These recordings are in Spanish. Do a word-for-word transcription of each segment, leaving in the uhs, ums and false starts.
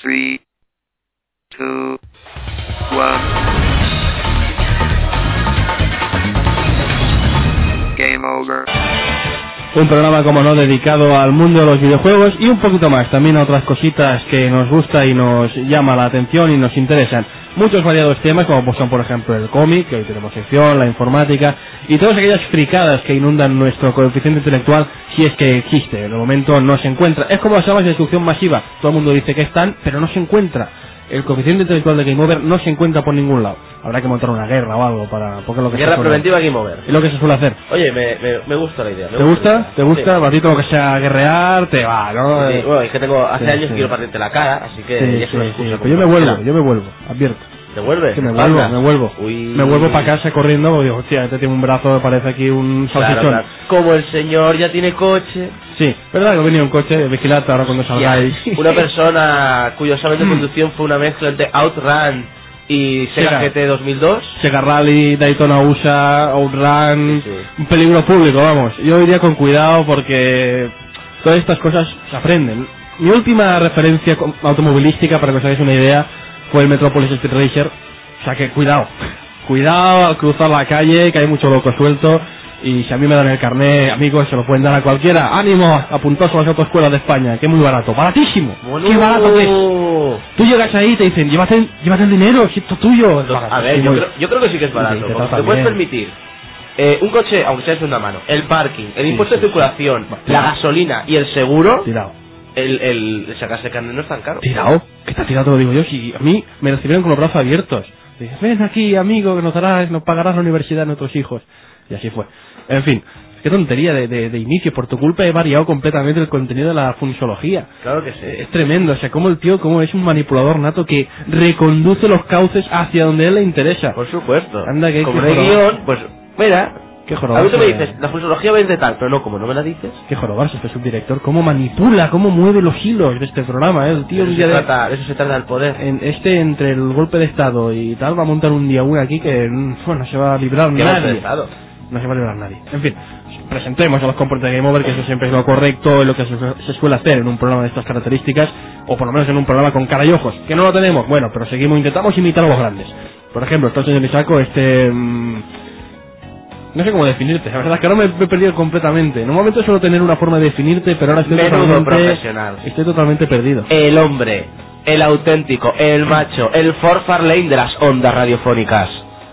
three, two, one. Game over. Un programa, como no, dedicado al mundo de los videojuegos y un poquito más, también a otras cositas que nos gusta y nos llama la atención y nos interesan. Muchos variados temas, como pues son por ejemplo el cómic, que hoy tenemos sección, la informática y todas aquellas fricadas que inundan nuestro coeficiente intelectual, si es que existe. En el momento no se encuentra. Es como las armas de destrucción masiva. Todo el mundo dice que están, pero no se encuentra. El coeficiente intelectual de Game Over no se encuentra por ningún lado. Habrá que montar una guerra o algo para... Porque es lo que guerra preventiva Game Over. Es lo que se suele hacer. Oye, me, me, me gusta la idea. ¿Te gusta? ¿Te gusta? Sí. A ti todo lo que sea guerrear, te va, ¿no? Sí, bueno, es que tengo... Hace sí, años sí. que quiero partirte la cara, así que... Sí, ya es una sí, excusa sí. como Pero yo me para- vuelvo, yo me vuelvo, advierto. ¿Te vuelves? Que me vuelvo, Anda. me vuelvo. Uy. Me vuelvo para casa corriendo porque digo, hostia, este tiene un brazo que parece aquí un salchichón. Claro, claro. Como el señor ya tiene coche... Sí, verdad que he venido en coche, vigilad ahora cuando salgáis. Una persona cuyo examen de conducción fue una mezcla entre Outrun y Sega Sega. G T dos mil dos. Sega Rally, Daytona U S A, Outrun, Sí, sí. un peligro público, vamos. Yo iría con cuidado porque todas estas cosas se aprenden. Mi última referencia co- automovilística, para que os hagáis una idea, fue el Metropolis Street Racer. O sea que cuidado, cuidado al cruzar la calle, que hay mucho loco suelto. Y si a mí me dan el carnet, amigos, se lo pueden dar a cualquiera. ¡Ánimo! Apuntaos a las autoescuelas de España, que es muy barato. ¡Baratísimo! Bueno. ¡Qué barato que es! Tú llegas ahí y te dicen, llévate, llévate el dinero, si esto es tuyo. A ver, yo creo, yo creo que sí que es barato. Sí, te porque tratan te puedes bien. permitir eh, un coche, aunque sea de segunda mano, el parking, el Sí, impuesto sí, de circulación, sí. la gasolina y el seguro, Tirado. el, el sacarse el carnet no es tan caro. Tirado. ¿Qué está tirado? Te lo digo yo. Si a mí me recibieron con los brazos abiertos. Dices, ven aquí, amigo, que nos darás, nos pagarás la universidad a nuestros hijos. Y así fue. En fin. Qué tontería de, de, de inicio. Por tu culpa he variado completamente el contenido de la funsología. Claro que sí. Es tremendo. O sea, como el tío, como es un manipulador nato que reconduce los cauces hacia donde a él le interesa. Por supuesto. Anda, que- como que no hay jorobarse. guión, pues mira, Qué a jorobarse. mí tú me dices, la funsología vende tal, pero no, como no me la dices, Qué jorobarse este subdirector. Cómo manipula, cómo mueve los hilos de este programa, ¿eh? El tío de un eso, día se de... trata, de eso se trata el poder. En este, entre el golpe de estado y tal, va a montar un día uno aquí que mm, bueno, no se va a librar ¿Qué golpe de nadie. estado? No se va a librar nadie. En fin, presentemos a los componentes de Game Over, que eso siempre es lo correcto, y lo que se, se suele hacer en un programa de estas características, o por lo menos en un programa con cara y ojos. Que no lo tenemos, bueno, pero seguimos, intentamos imitar a los grandes. Por ejemplo, está el señor Isaco, este... mmm, no sé cómo definirte, la verdad es que ahora me, me he perdido completamente. En un momento suelo tener una forma de definirte, pero ahora estoy Menudo totalmente... profesional. Estoy totalmente perdido. El hombre, el auténtico, el macho, el Ford Fairlane de las ondas radiofónicas.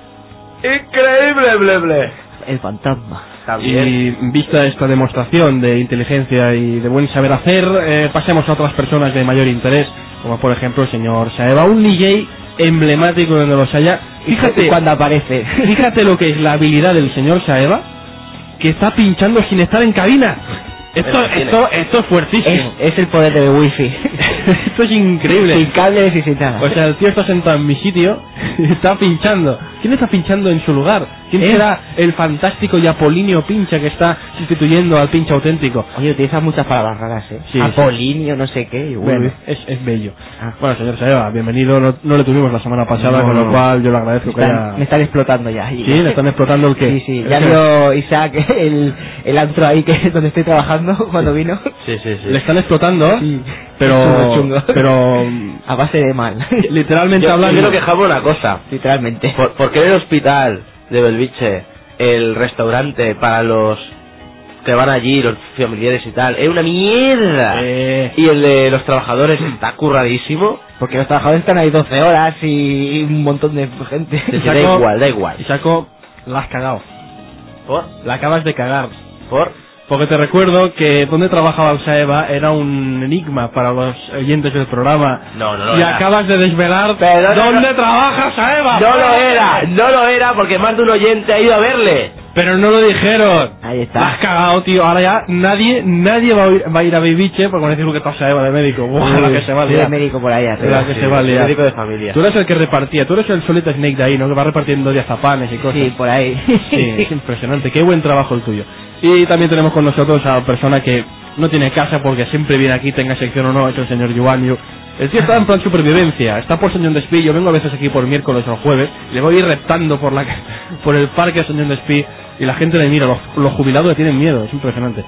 Increíble, ble, ble. El fantasma. También. Y vista esta demostración de inteligencia y de buen saber hacer, eh, pasemos a otras personas de mayor interés, como por ejemplo el señor Saeva, un D J emblemático donde los haya. Fíjate, Cuando aparece. fíjate lo que es la habilidad del señor Saeva, que está pinchando sin estar en cabina. Esto, Pero tiene. esto, esto es fuertísimo. Es, es el poder del wifi. Esto es increíble. Sin cables y sin nada. O sea, el tío está sentado en mi sitio y está pinchando. ¿Quién está pinchando en su lugar? ¿Quién ¿Eh? será el fantástico y apolíneo pincha que está sustituyendo al pincha auténtico? Oye, utilizas muchas palabras raras, ¿eh? Sí, Apolinio, no sé qué. Uy. Bueno, es, es bello. Ah. Bueno, señor Saeva, bienvenido. No, no le tuvimos la semana pasada, No, con lo no. cual yo le agradezco Me que están, haya... me están explotando ya. Sí, le están explotando el qué. Sí, sí. El Ya qué. vio Isaac el, el antro ahí que es donde estoy trabajando cuando vino. Sí, sí, sí. Le están explotando, Sí. pero... Chungo, chungo. Pero... A base de mal. Literalmente Yo, yo hablando... quiero quejarme una cosa. Literalmente. ¿Por, por qué en el hospital de Belviche, el restaurante para los que van allí, los familiares y tal, es una mierda? Eh, Y el de los trabajadores está curradísimo. Porque los trabajadores están ahí doce horas y un montón de gente. Sí, Isaco- da igual, da igual. Isaco, la has cagado. ¿Por? La acabas de cagar. ¿Por? Porque te recuerdo que donde trabajaba el Saeva era un enigma para los oyentes del programa. No, no lo y era. acabas de desvelar Pero no, dónde no. trabaja Saeva. No lo era, no lo era porque más de un oyente ha ido a verle. Pero no lo dijeron. Ahí está. La has cagado, tío. Ahora ya nadie nadie va a ir, va a, ir a Bebiche porque van a decir que está Saeva de médico. Buah, la que se va a Sí, el liar. médico por ahí arriba. La que se va a liar. Médico de familia. Tú eres el que repartía. Tú eres el Solid Snake de ahí, ¿no? Que va repartiendo diazapanes y cosas. Sí, por ahí. Sí, es impresionante, qué buen trabajo el tuyo. Y también tenemos con nosotros a la persona que no tiene casa porque siempre viene aquí, tenga sección o no, es el señor Yuanyu. El tío está en plan supervivencia, está por Soñón Despí, yo vengo a veces aquí por miércoles o jueves, le voy a ir reptando por la por el parque de Soñón Despí y la gente le mira, los, los jubilados le tienen miedo, es impresionante.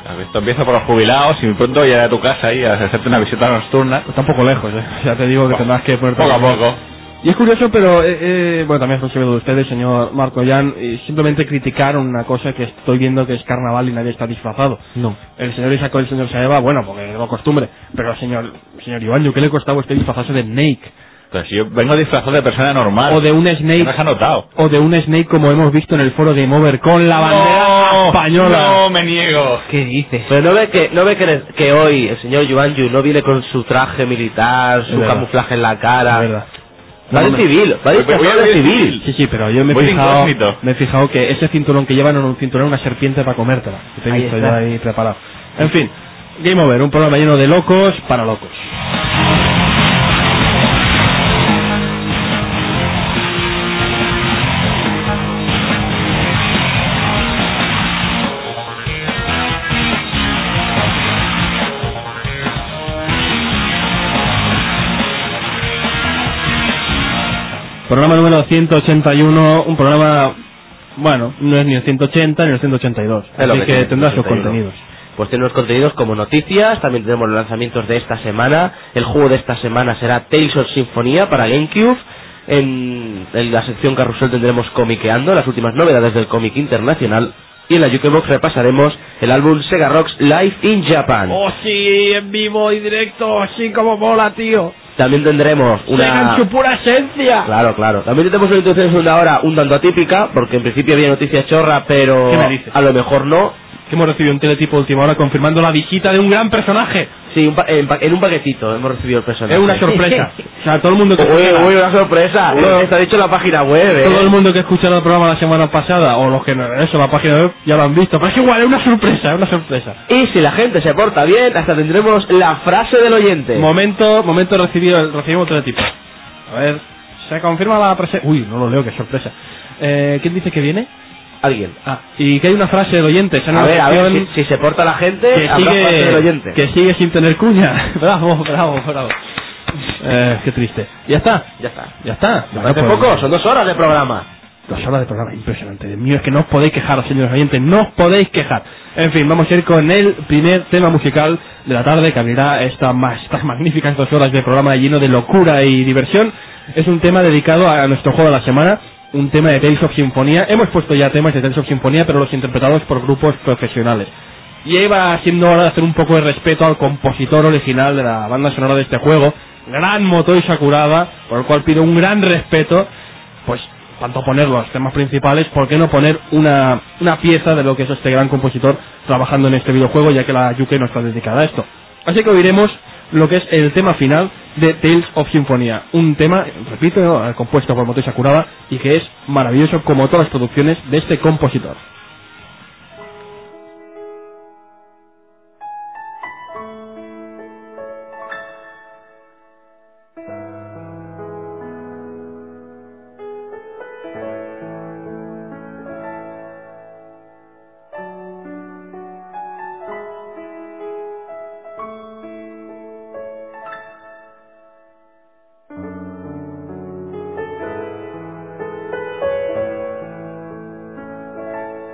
Esto empieza por los jubilados y pronto llegar a tu casa y a hacerte una visita nocturna. Está un poco lejos, ¿eh? Ya te digo que tendrás que ponerte... Poco a poco. Y es curioso, pero, eh, eh, bueno, también es conocido de ustedes, señor Marco Jan, y simplemente criticar una cosa que estoy viendo que es carnaval y nadie está disfrazado. No. El señor Isaac y el señor Saeva, bueno, porque es la costumbre, pero señor, señor Iván, ¿qué le costaba a usted disfrazarse de Snake? Pero si yo vengo disfrazado de persona normal. O de un Snake. ¿No se ha notado? O de un Snake como hemos visto en el foro Game Over con la bandera no, española. No, me niego. ¿Qué dices? Pero no ve que no ve que, que hoy el señor Yuanyu no viene con su traje militar, su verdad. camuflaje en la cara. Es verdad. Va No, de me- civil, va de Voy- voy a disfrazado de ir civil. civil. Sí, sí, pero yo me he Voy de fijado, incógnito. me he fijado que ese cinturón que llevan no es un cinturón, una serpiente para comértela. Que te he Ahí visto está. yo ahí preparado. En fin, Game Over, un programa lleno de locos para locos. Programa número ciento ochenta y uno, un programa, bueno, no es ni el ciento ochenta ni el ciento ochenta y dos, Es lo así que que tiene, tendrá sus ciento ochenta y uno. contenidos. Pues tenemos contenidos como noticias, también tenemos los lanzamientos de esta semana. El juego de esta semana será Tales of Symphonia para GameCube. En, en la sección Carrusel tendremos Comiqueando, las últimas novedades del cómic internacional. Y en la Jukebox repasaremos el álbum Sega Rocks Live in Japan. Oh sí, en vivo y directo, así como mola, tío. También tendremos una... pura esencia. Claro, claro. También tendremos una introducción de una hora un tanto atípica, porque en principio había noticias chorra, pero ¿Qué me dices? a lo mejor no. Que hemos recibido un teletipo de última hora confirmando la visita de un gran personaje. Sí, un pa- en, pa- en un paquetito hemos recibido el personaje. Es una sorpresa. O sea, todo el mundo que Uy, escucha, uy, una sorpresa. Uy. Está dicho en la página web, ¿eh? todo el mundo que escucha el programa la semana pasada, o los que no, eso, la página web, ya lo han visto. Pero es igual, es una sorpresa, es una sorpresa. Y si la gente se porta bien, hasta tendremos la frase del oyente. Momento, momento recibido, recibimos teletipo. A ver, se confirma la presencia. Uy, no lo leo, qué sorpresa. Eh, ¿Quién dice que viene? Alguien. Ah, y que hay una frase del oyente. Esa A ver, a ver, sección si, si se porta la gente, que habrá frase del sigue, oyente. que sigue sin tener cuña. Bravo, bravo, bravo. Eh, qué triste. Ya está. Ya está. Ya está. ¿Me Bueno, parece pues, poco? Son dos horas de programa. Dos horas de programa, impresionante. Dios mío, es que no os podéis quejar, señores oyentes, no os podéis quejar. En fin, vamos a ir con el primer tema musical de la tarde que abrirá esta ma- estas magníficas dos horas de programa lleno de locura y diversión. Es un tema dedicado a nuestro juego de la semana, un tema de Tales of Symphonia. Hemos puesto ya temas de Tales of Symphonia, pero los interpretados por grupos profesionales. Y iba siendo hora de hacer un poco de respeto al compositor original de la banda sonora de este juego, gran Motoi Sakuraba, por el cual pido un gran respeto. Pues tanto poner los temas principales, ¿por qué no poner una, una pieza de lo que es este gran compositor trabajando en este videojuego, ya que la Yuke no está dedicada a esto? Así que oiremos lo que es el tema final de Tales of Symphonia, un tema, repito, eh, compuesto por Motoi Sakuraba y que es maravilloso como todas las producciones de este compositor. Thank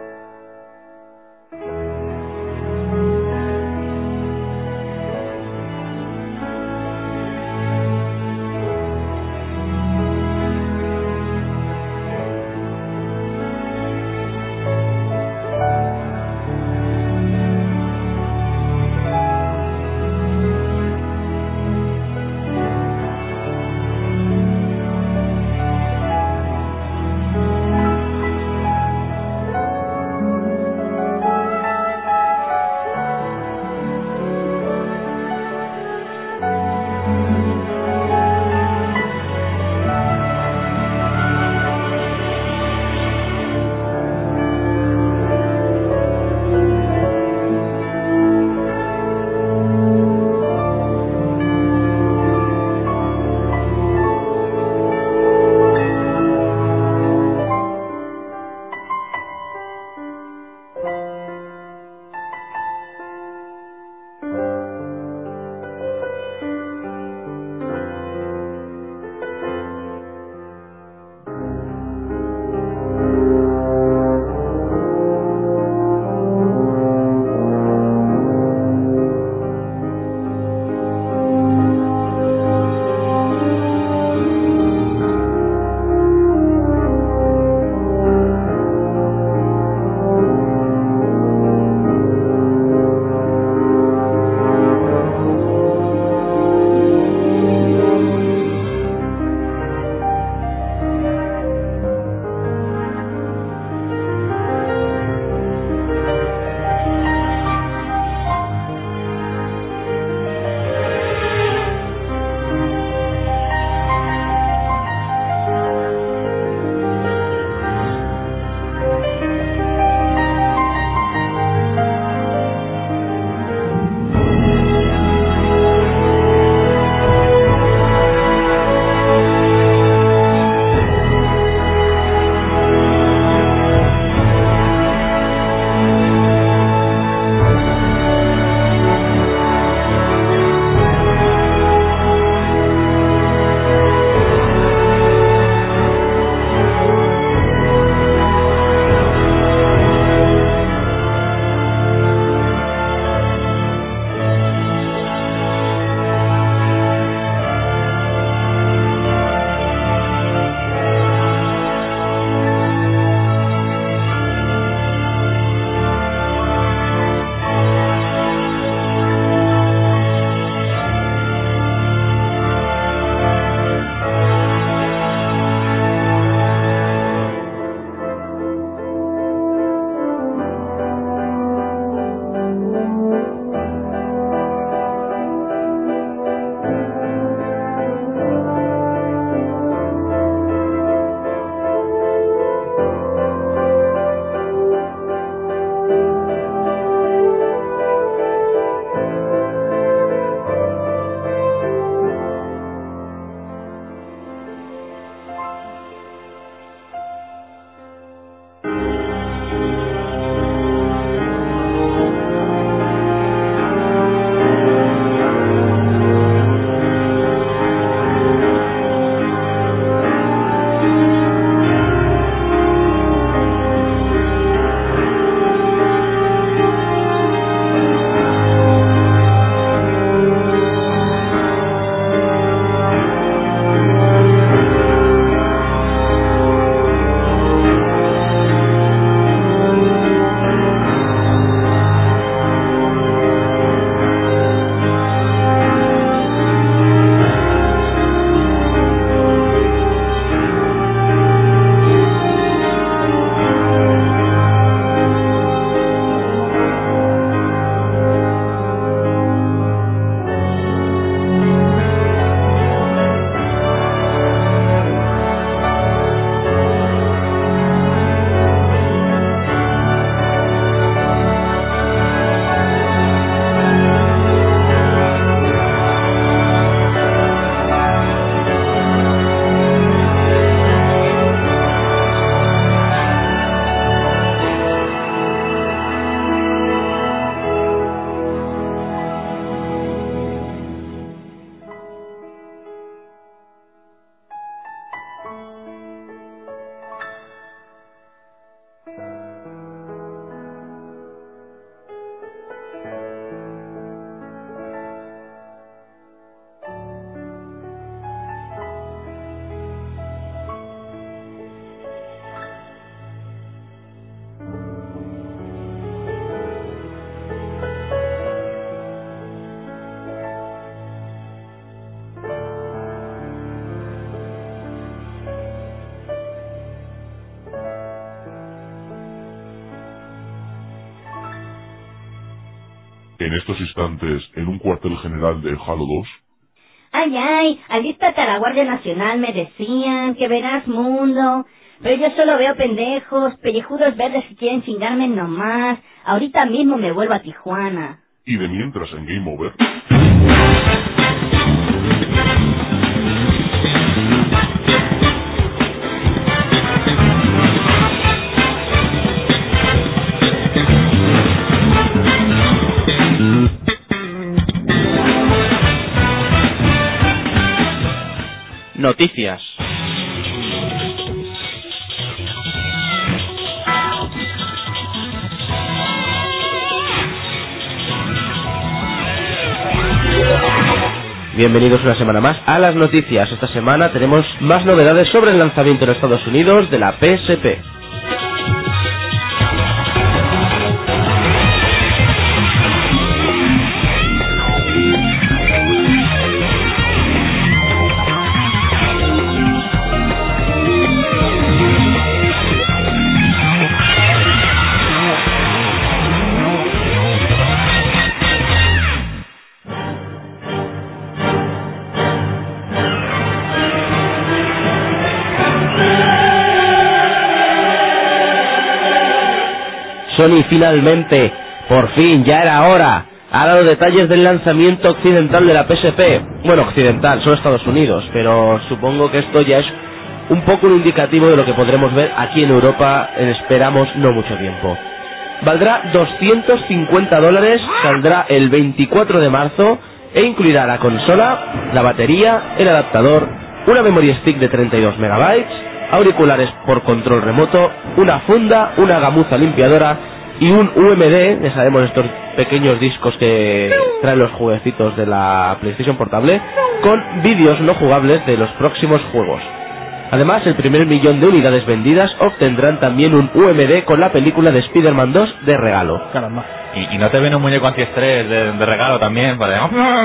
en estos instantes en un cuartel general de Halo dos? Ay, ay, alístate a la Guardia Nacional, me decían, que verás mundo. Pero yo solo veo pendejos, pellejudos verdes que quieren chingarme nomás. Ahorita mismo me vuelvo a Tijuana. Y de mientras en Game Over... Noticias. Bienvenidos una semana más a las noticias. Esta semana tenemos más novedades sobre el lanzamiento en Estados Unidos de la P S P. Sony finalmente, por fin, ya era hora, ha dado detalles del lanzamiento occidental de la P S P. Bueno, occidental, solo Estados Unidos, pero supongo que esto ya es un poco un indicativo de lo que podremos ver aquí en Europa en esperamos no mucho tiempo. Valdrá doscientos cincuenta dólares, saldrá el veinticuatro de marzo e incluirá la consola, la batería, el adaptador, una memory stick de treinta y dos megabytes, auriculares por control remoto, una funda, una gamuza limpiadora y un U M D, ya sabemos estos pequeños discos que traen los jueguecitos de la PlayStation Portable, con vídeos no jugables de los próximos juegos. Además, el primer millón de unidades vendidas obtendrán también un U M D con la película de Spider-Man dos de regalo. Caramba. Y, y no te viene un muñeco antiestrés de, de regalo también para...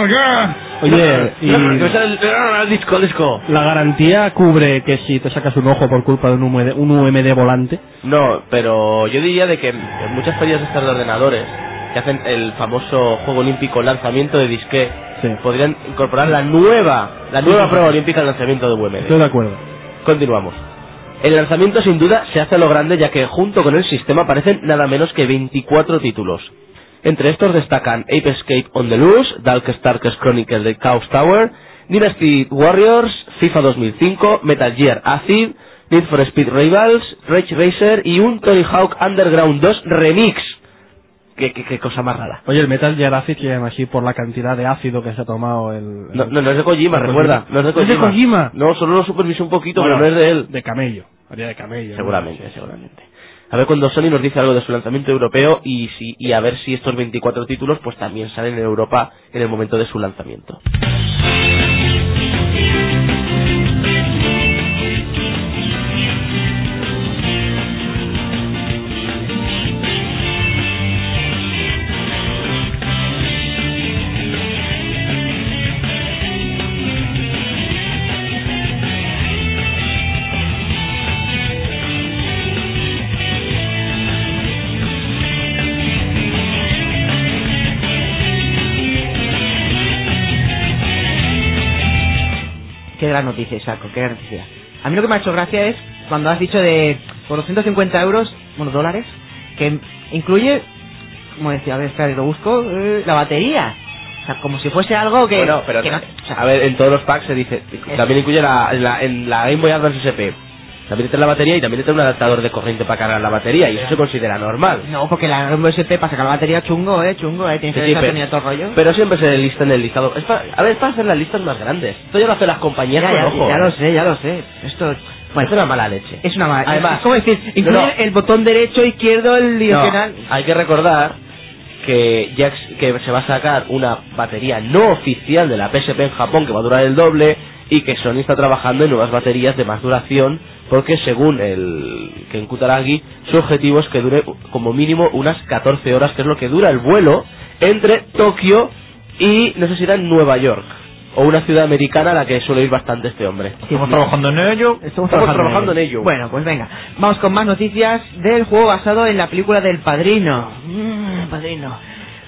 Oye, y el disco, disco. ¿la garantía cubre que si te sacas un ojo por culpa de un U M D, un U M D volante? No, pero yo diría de que en muchas ferias estas de ordenadores que hacen el famoso juego olímpico lanzamiento de disque, Sí. podrían incorporar la nueva, la nueva sí, prueba sí. olímpica al lanzamiento de U M D. Estoy de acuerdo. Continuamos. El lanzamiento sin duda se hace a lo grande, ya que junto con el sistema aparecen nada menos que veinticuatro títulos. Entre estos destacan Ape Escape on the Loose, Darkest Chronicle de Chaos Tower, Dynasty Warriors, FIFA dos mil cinco, Metal Gear Acid, Need for Speed Rivals, Rage Racer y un Tony Hawk Underground dos Remix. Qué, qué, qué cosa más rara. Oye, el Metal Gear Acid se llama así por la cantidad de ácido que se ha tomado el... el... No, no, no es de Kojima, ¿De recuerda. Kojima? No es de ¿No es de Kojima. Kojima? No, solo lo supervisó un poquito, Bueno, pero no es de él. De camello. Haría de camello. Seguramente, ¿no? seguramente. A ver cuando Sony nos dice algo de su lanzamiento europeo y, si, y a ver si estos veinticuatro títulos pues también salen en Europa en el momento de su lanzamiento. Qué gran noticia, Isaco, qué gran noticia. A mí lo que me ha hecho gracia es cuando has dicho de por doscientos cincuenta euros, bueno, dólares, que incluye, como decía, a ver, espera, lo busco, eh, la batería. O sea, como si fuese algo que... Bueno, pero que no, o sea, a ver, en todos los packs se dice, también incluye la, en, la, en la Game Boy Advance S P. También trae la batería y también trae un adaptador de corriente para cargar la batería y eso se considera normal. no, porque la Game Boy S P para sacar la batería chungo, eh, chungo, eh, tienes que Sí, sí, ver pero- tenía todo el rollo. Pero siempre se lista en el listado. Es pa- a ver, es para hacer las listas más grandes. Esto ya lo hacen las compañías ya, con ya, ojo. ya lo sé, ya lo sé. Esto Bueno, es una mala leche. es una mala. Además, es como decir, incluye no, no. el botón derecho, izquierdo, el direccional. No, hay que recordar que ya ex- que se va a sacar una batería no oficial de la P S P en Japón que va a durar el doble y que Sony está trabajando en nuevas baterías de más duración porque según el Ken Kutaragi su objetivo es que dure como mínimo unas catorce horas, que es lo que dura el vuelo entre Tokio y no sé si era en Nueva York o una ciudad americana a la que suele ir bastante este hombre. Estamos trabajando en ello. Estamos, Estamos trabajando en ello. Bueno, pues venga, vamos con más noticias del juego basado en la película del Padrino. Mmm, Padrino.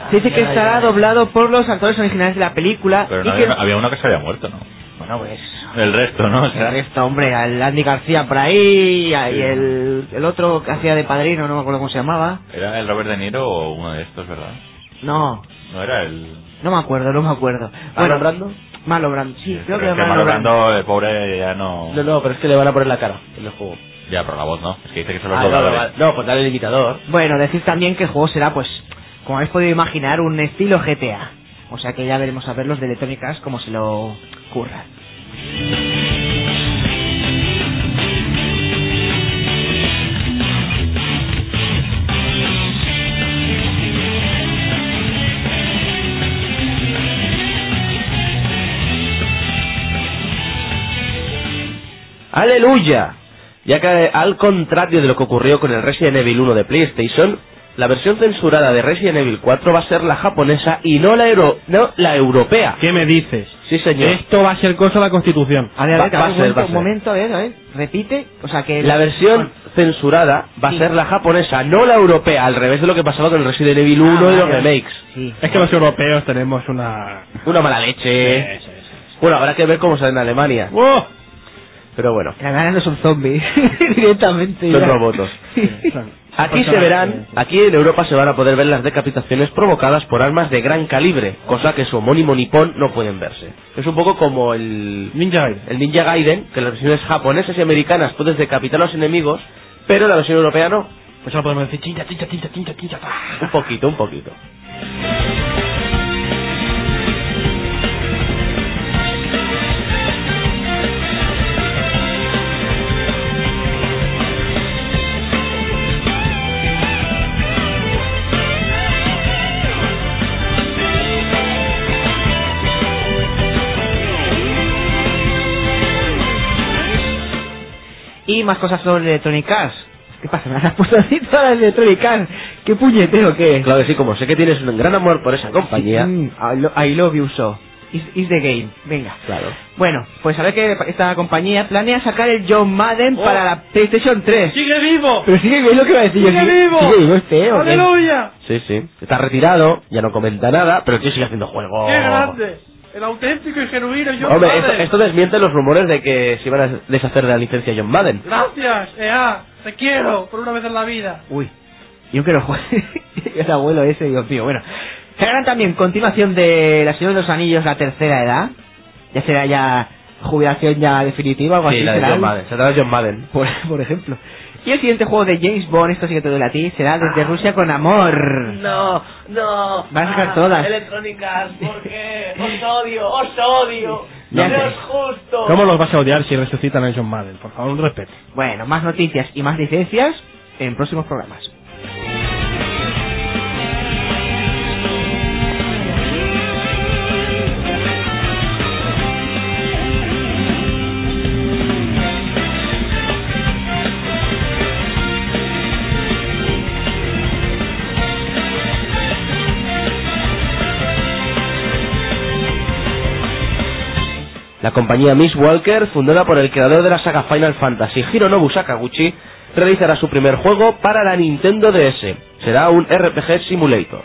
Se dice que Ya, estará ya, ya. doblado por los actores originales de la película. Pero y no que... había, había uno que se había muerto, ¿no? Bueno, pues... El resto, ¿no? O sea, El resto, hombre, el Andy García por ahí, y el, el otro que hacía de padrino, no me acuerdo cómo se llamaba. ¿era el Robert De Niro o uno de estos, verdad? No, No era el... no me acuerdo, no me acuerdo. ¿Marlon Brando? Marlon Brando, sí, creo que Pero es era que Marlon Marlon Brando. Brando, el pobre, ya no... No, no, pero es que le van a poner la cara en el juego. Ya, pero la voz no. Es que dice que son los Ah, no, no, dobladores. vale. No, pues dale el imitador. Bueno, decir también que el juego será, pues, como habéis podido imaginar, un estilo G T A. O sea que ya veremos a ver los de Electronic Arts cómo se lo curran. ¡Aleluya! Ya que al contrario de lo que ocurrió con el Resident Evil uno de PlayStation, la versión censurada de Resident Evil cuatro va a ser la japonesa y no la, euro no, la europea. ¿Qué me dices? Sí, señor. Esto va a ser cosa de la Constitución. A ver, a ver, Va- va a un ser, momento, va a un ser. momento, a ver, a ver, repite, o sea que... La versión censurada va Sí. a ser la japonesa, no la europea, al revés de lo que pasaba con el Resident Evil uno Ah, y los vale. remakes. Sí. Es que los europeos tenemos una... Una mala leche. Bueno, habrá que ver cómo sale en Alemania. ¡Oh! Pero bueno, La gana no son zombies, directamente. son ya. robots. Son Aquí se personas verán, que- aquí en Europa se van a poder ver las decapitaciones provocadas por armas de gran calibre, cosa que su homónimo nipón no pueden verse. Es un poco como el, Ninja Gaiden. el Ninja Gaiden, que en las versiones japonesas y americanas puedes decapitar a los enemigos, pero en la versión europea no. Pues ahora podemos decir chincha, chincha, chincha, chincha, chincha. Un poquito, un poquito. Y más cosas sobre Electronic Arts. ¿Qué pasa? ¿Me has puesto así todas las Electronic Arts? ¿Qué puñetero que es? Claro que sí, como sé que tienes un gran amor por esa compañía. Mm, I, lo- I love you so. Is, is the game. Venga. Claro. Bueno, pues a ver que esta compañía planea sacar el John Madden Oh. para la PlayStation tres. ¡Sigue vivo! Pero sigue vivo, lo que va a decir yo. ¡Sigue vivo! ¿Sigue vivo este, o qué? ¡Aleluya! Sí, sí. Está retirado, ya no comenta nada, pero el tío sigue haciendo juegos. ¡Qué grande! El auténtico y genuino John Hombre, Madden. esto, esto desmiente los rumores de que se iban a deshacer de la licencia John Madden. Gracias, E A. Te quiero por una vez en la vida. Uy, yo quiero jugar. El abuelo ese, Dios mío. Bueno, se harán también continuación de La Señora de los Anillos, la tercera edad. Ya será ya jubilación ya definitiva, algo Sí, así. la de será John el- Madden. Se trata de John Madden. Por, por ejemplo. Y el siguiente juego de James Bond, esto sí que te duele a ti, será Desde Rusia con Amor. No, no. Van a sacar todas. Electronic Arts, ¿por qué? Os odio, os odio. Ya No sé. es justo. ¿Cómo los vas a odiar si resucitan a John Madden? Por favor, un respeto. Bueno, más noticias y más licencias en próximos programas. La compañía Miss Walker, fundada por el creador de la saga Final Fantasy, Hironobu Sakaguchi, realizará su primer juego para la Nintendo D S. Será un R P G Simulator.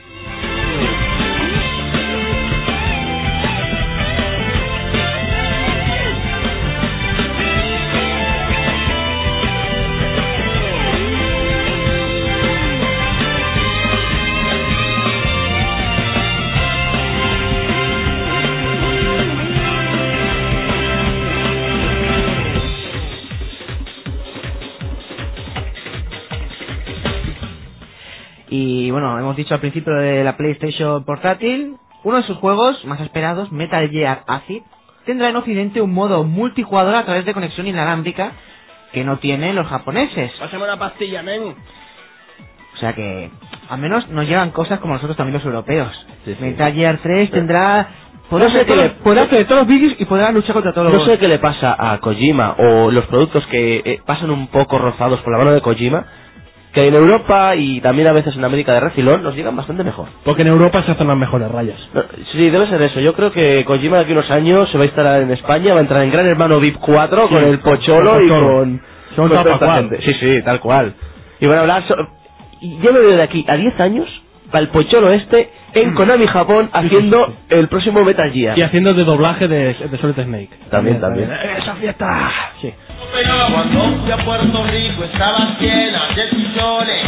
Y bueno, hemos dicho al principio de la PlayStation portátil, uno de sus juegos más esperados, Metal Gear Acid, tendrá en Occidente un modo multijugador a través de conexión inalámbrica que no tienen los japoneses. Pásame una pastilla, men. O sea que al menos nos llevan cosas como nosotros también los europeos. Sí, sí. Metal Gear tres tendrá... Podrá No sé hacer qué todos- le- podrá hacer todos los vídeos y podrá luchar contra todos No los... sé qué le pasa a Kojima o los productos que eh, pasan un poco rozados por la mano de Kojima, que en Europa y también a veces en América de refilón nos llegan bastante mejor. Porque en Europa se hacen las mejores rayas. No, sí, debe ser eso. Yo creo que Kojima de aquí a unos años se va a instalar en España, va a entrar en Gran Hermano V I P cuatro Sí, con el Pocholo con y Pocholo. con... Son con tal toda esta cual. gente. Sí, sí, tal cual. Y van a hablar... so- y yo me veo de aquí a diez años al pocholo este en Konami Japón haciendo el próximo Metal Gear. Y haciendo de doblaje de, de Solid Snake. También, también. ¡Esa fiesta! Sí. Cuando fui a Puerto Rico estaba llena de sillones,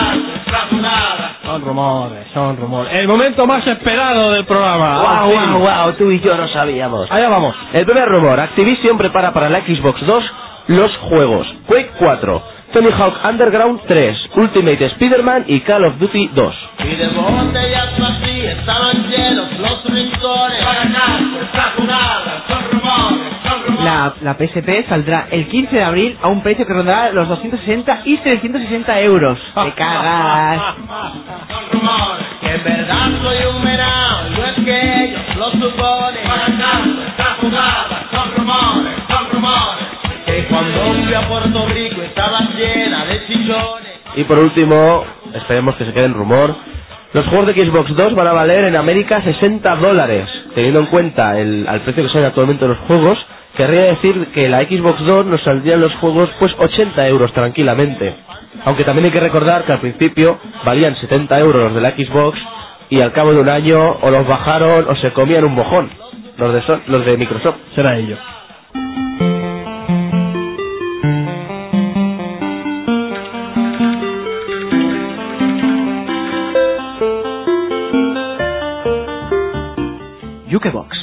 Son rumores, son rumores. El momento más esperado del programa. Wow, Sí. wow, wow, tú y yo no sabíamos. Allá vamos. El primer rumor, Activision prepara para la Xbox dos los juegos Quake cuatro, Tony Hawk Underground tres, Ultimate Spider-Man y Call of Duty dos. y de botellas así estaban llenos los rincones. Son rumores, son rumores. La, la P S P saldrá el quince de abril a un precio que rondará los doscientos sesenta y trescientos sesenta euros. ¡Te cagas! Son rumores, que en verdad soy un menao, no es que ellos lo suponen. Son rumores, son rumores, que cuando fui a Puerto Rico estaba llena de sillones. Y por último, esperemos que se quede en rumor, los juegos de Xbox dos van a valer en América sesenta dólares. Teniendo en cuenta el al precio que salen actualmente los juegos, querría decir que la Xbox dos nos saldrían los juegos pues ochenta euros tranquilamente. Aunque también hay que recordar que al principio valían setenta euros los de la Xbox y al cabo de un año o los bajaron o se comían un mojón. Los de, Son- los de Microsoft. Será ello. Jukebox.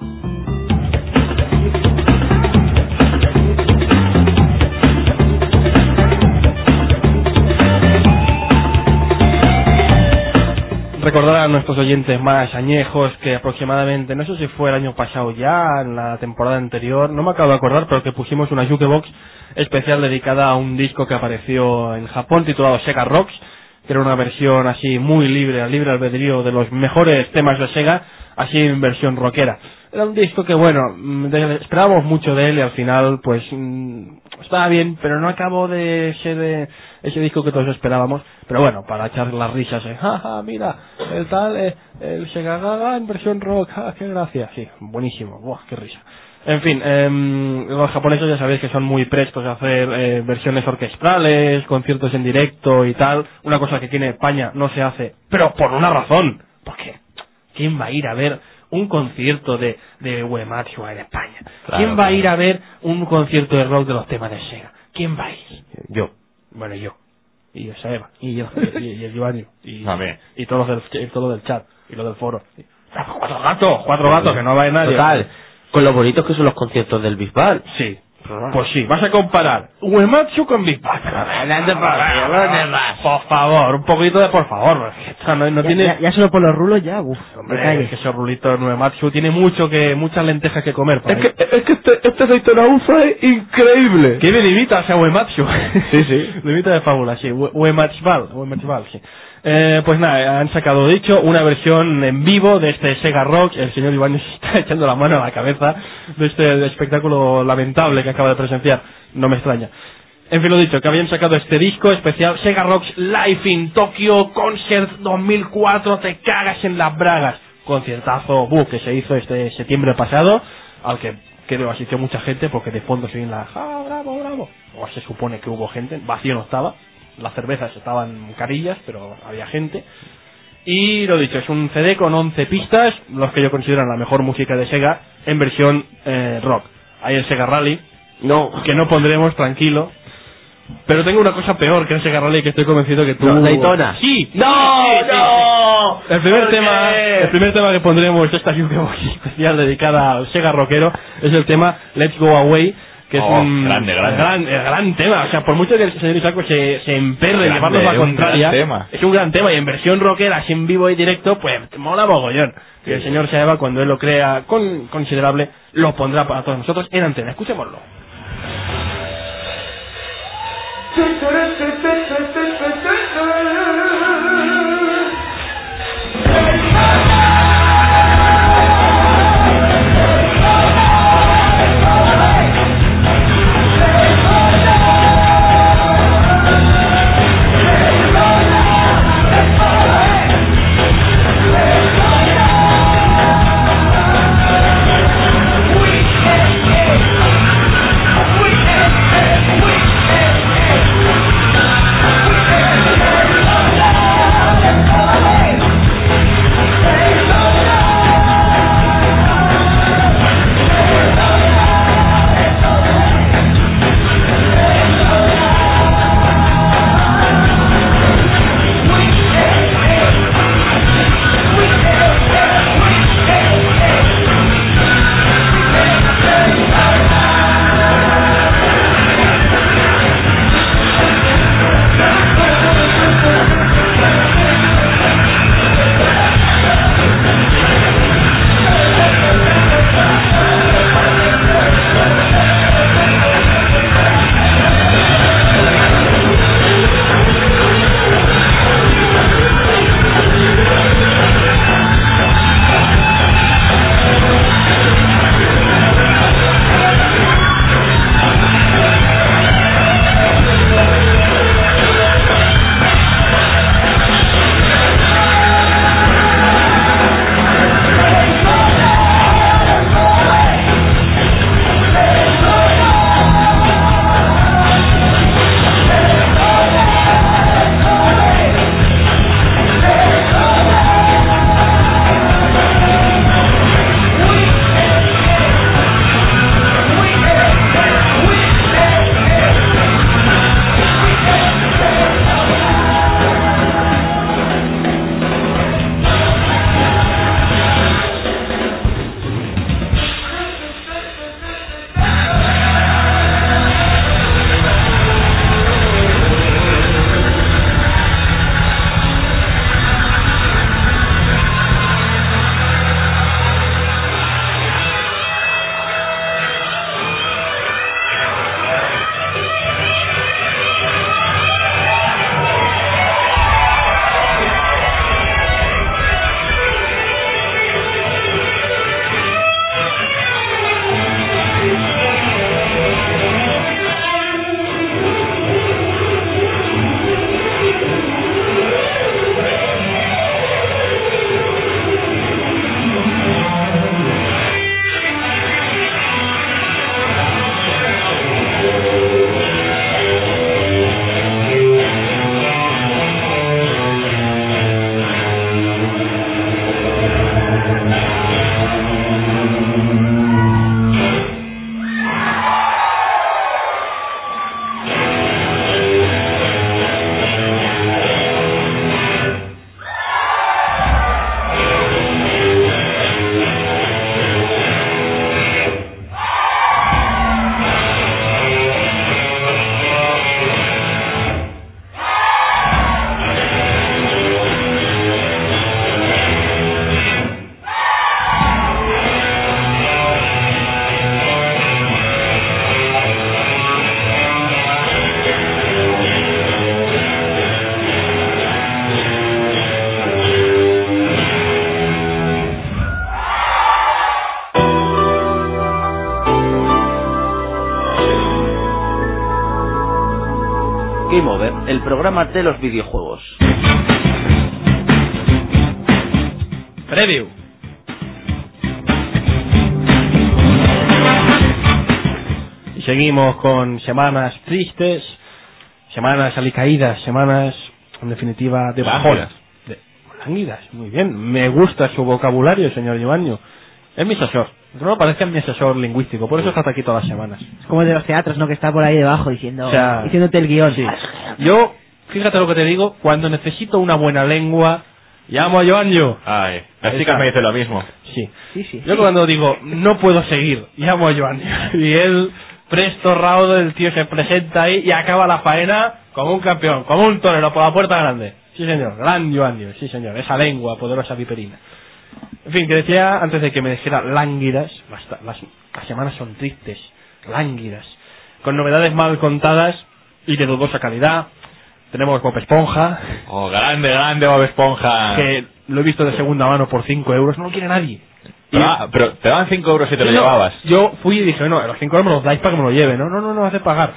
Recordar a nuestros oyentes más añejos que aproximadamente, no sé si fue el año pasado ya, en la temporada anterior, no me acabo de acordar, pero que pusimos una Jukebox especial dedicada a un disco que apareció en Japón titulado Sega Rocks, que era una versión así muy libre, al libre albedrío de los mejores temas de Sega, así en versión rockera. Era un disco que, bueno, mm, de- esperábamos mucho de él y al final, pues, mm, estaba bien, pero no acabó de ser eh, ese disco que todos esperábamos. Pero bueno, para echar las risas, eh, jaja, mira, el tal, eh, el Sega Gaga en versión rock, ah, qué gracia, sí, buenísimo, buah, qué risa. En fin, em, los japoneses ya sabéis que son muy prestos a hacer eh, versiones orquestales, conciertos en directo y tal, una cosa que aquí en España no se hace, pero por una razón, porque ¿quién va a ir a ver un concierto de, de Uematsu en España? Claro, ¿Quién va a ir claro. a ver un concierto de rock de los temas de Sega? ¿Quién va a ir? Yo. Bueno, yo. Y esa Eva. Y yo. Y, y el Giovanni. Y, También. y todos los del, y todo lo del chat. Y lo del foro. Y- ¡Cuatro gatos! ¡Cuatro gatos! Que no va a ir nadie. Total, con lo bonitos que son los conciertos del Big Bang. Sí. Pues sí, vas a comparar Uematsu con Big Bang. Por favor, un poquito de por favor. Esto no, no Ya, tiene... ya, ya solo por los rulos ya, uff, me Hombre, calles. es que ese rulito de Uematsu tiene mucho que... muchas lentejas que comer. por Es ahí. que, es que este, este aceite de usa es increíble. ¿Qué bien imitas a Uematsu? Sí, sí. Lo imita de fábula, sí. Ue- Uematsuval, Uematsuval, sí. Eh, pues nada, han sacado, dicho, una versión en vivo de este Sega Rock. El señor Iván se está echando la mano a la cabeza de este espectáculo lamentable que acaba de presenciar. No me extraña. En fin, lo dicho, que habían sacado este disco especial Sega Rocks Live in Tokyo Concert dos mil cuatro, te cagas en las bragas. Conciertazo, buh, que se hizo este septiembre pasado, al que creo asistió mucha gente porque de fondo se oyen la ¡ah, bravo, bravo! O se supone que hubo gente, vacío no estaba, las cervezas estaban carillas, pero había gente. Y lo dicho, es un C D con once pistas, los que yo considero la mejor música de Sega, en versión eh, rock. Hay el Sega Rally, No. que no pondremos, tranquilo. Pero tengo una cosa peor que el Sega Rally, que estoy convencido que tú... No, Daytona. ¡Sí! ¡No, sí, sí, no! sí. El primer ¿Por tema, qué? el primer tema que pondremos de esta Jukebox especial dedicada al Sega rockero es el tema Let's Go Away, que es Oh, un grande, grande. gran, eh, gran tema. O sea, por mucho que el señor Isaco se, se emperre en Grande, llevarnos la un contraria, gran tema. es un gran tema, y en versión rockera, así en vivo y directo, pues mola mogollón. Y el señor Saeva, cuando él lo crea con considerable, lo pondrá para todos nosotros en antena. Escuchémoslo. We Game Over, el programa de los videojuegos. Preview. Y seguimos con semanas tristes, semanas alicaídas, semanas, en definitiva, de bajonas. De lánguidas, muy bien. Me gusta su vocabulario, señor Giovanni. Es mi asesor. No parece mi asesor lingüístico, por eso está aquí todas las semanas. Es como el de los teatros, ¿no? Que está por ahí debajo diciendo, o sea, diciéndote el guión. Sí. Yo, fíjate lo que te digo, cuando necesito una buena lengua, llamo a Giovanni. Ay, las chicas me dicen lo mismo. Sí. Sí, sí. Yo cuando digo, no puedo seguir, llamo a Giovanni. Y él, presto, raudo, el tío se presenta ahí y acaba la faena como un campeón, como un torero por la puerta grande. Sí, señor, gran Giovanni, sí, señor, esa lengua poderosa viperina. En fin, que decía antes de que me dijera lánguidas, las, las, las semanas son tristes, lánguidas, con novedades mal contadas y de dudosa calidad. Tenemos Bob Esponja. Oh, grande, grande Bob Esponja. Que lo he visto de segunda mano por cinco euros, no lo quiere nadie. Pero, y, ah, pero te daban cinco euros si te sí, lo no, llevabas. Yo fui y dije, no, los cinco euros me los dais para que me lo lleve. No, no, no, no hace pagar.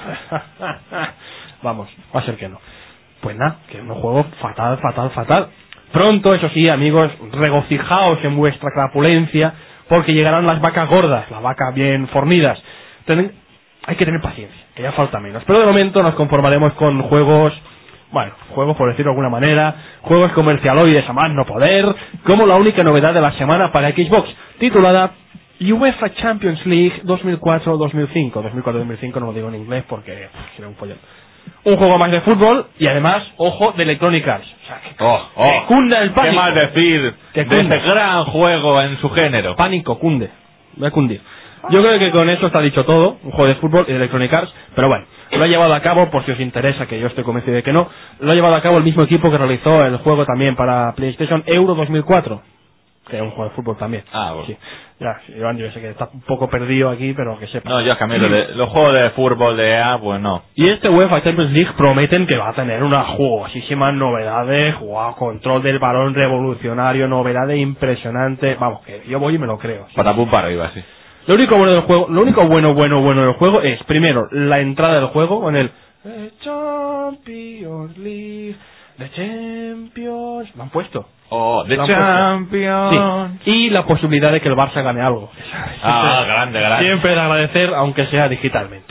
Vamos, va a ser que no. Pues nada, que es un juego fatal, fatal, fatal. Pronto, eso sí, amigos, regocijaos en vuestra crapulencia, porque llegarán las vacas gordas, las vacas bien fornidas. Ten, hay que tener paciencia, que ya falta menos. Pero de momento nos conformaremos con juegos, bueno, juegos por decirlo de alguna manera, juegos comercialoides a más no poder, como la única novedad de la semana para Xbox, titulada UEFA Champions League dos mil cuatro dos mil cinco. dos mil cuatro dos mil cinco no lo digo en inglés porque pff, será un follón. Un juego más de fútbol y además, ojo, de Electronic Arts. O sea, que, oh, oh, que cunda el pánico. ¿Qué más decir que de este gran juego en su género? Pánico, cunde. Voy a cundir. Yo creo que con eso está dicho todo. Un juego de fútbol y de Electronic Arts. Pero bueno, lo ha llevado a cabo, por si os interesa, que yo estoy convencido de que no, lo ha llevado a cabo el mismo equipo que realizó el juego también para PlayStation Euro dos mil cuatro. Que es un juego de fútbol también. Ah, bueno. Sí. Ya, Iván, yo sé que está un poco perdido aquí, pero que sepa. No, yo cambié lo de, los juegos de fútbol de E A, pues no. Y este UEFA Champions League prometen que va a tener unas jugosísimas novedades, wow, control del balón revolucionario, novedades impresionantes. Vamos, que yo voy y me lo creo. ¿Sí? Patapum para arriba, sí. Lo único bueno del juego, lo único bueno, bueno, bueno del juego es, primero, la entrada del juego con el Champions League, The Champions, lo han puesto. Oh, The Lo han Champions. Sí. Y la posibilidad de que el Barça gane algo. Ah, grande, grande. Siempre de agradecer, aunque sea digitalmente.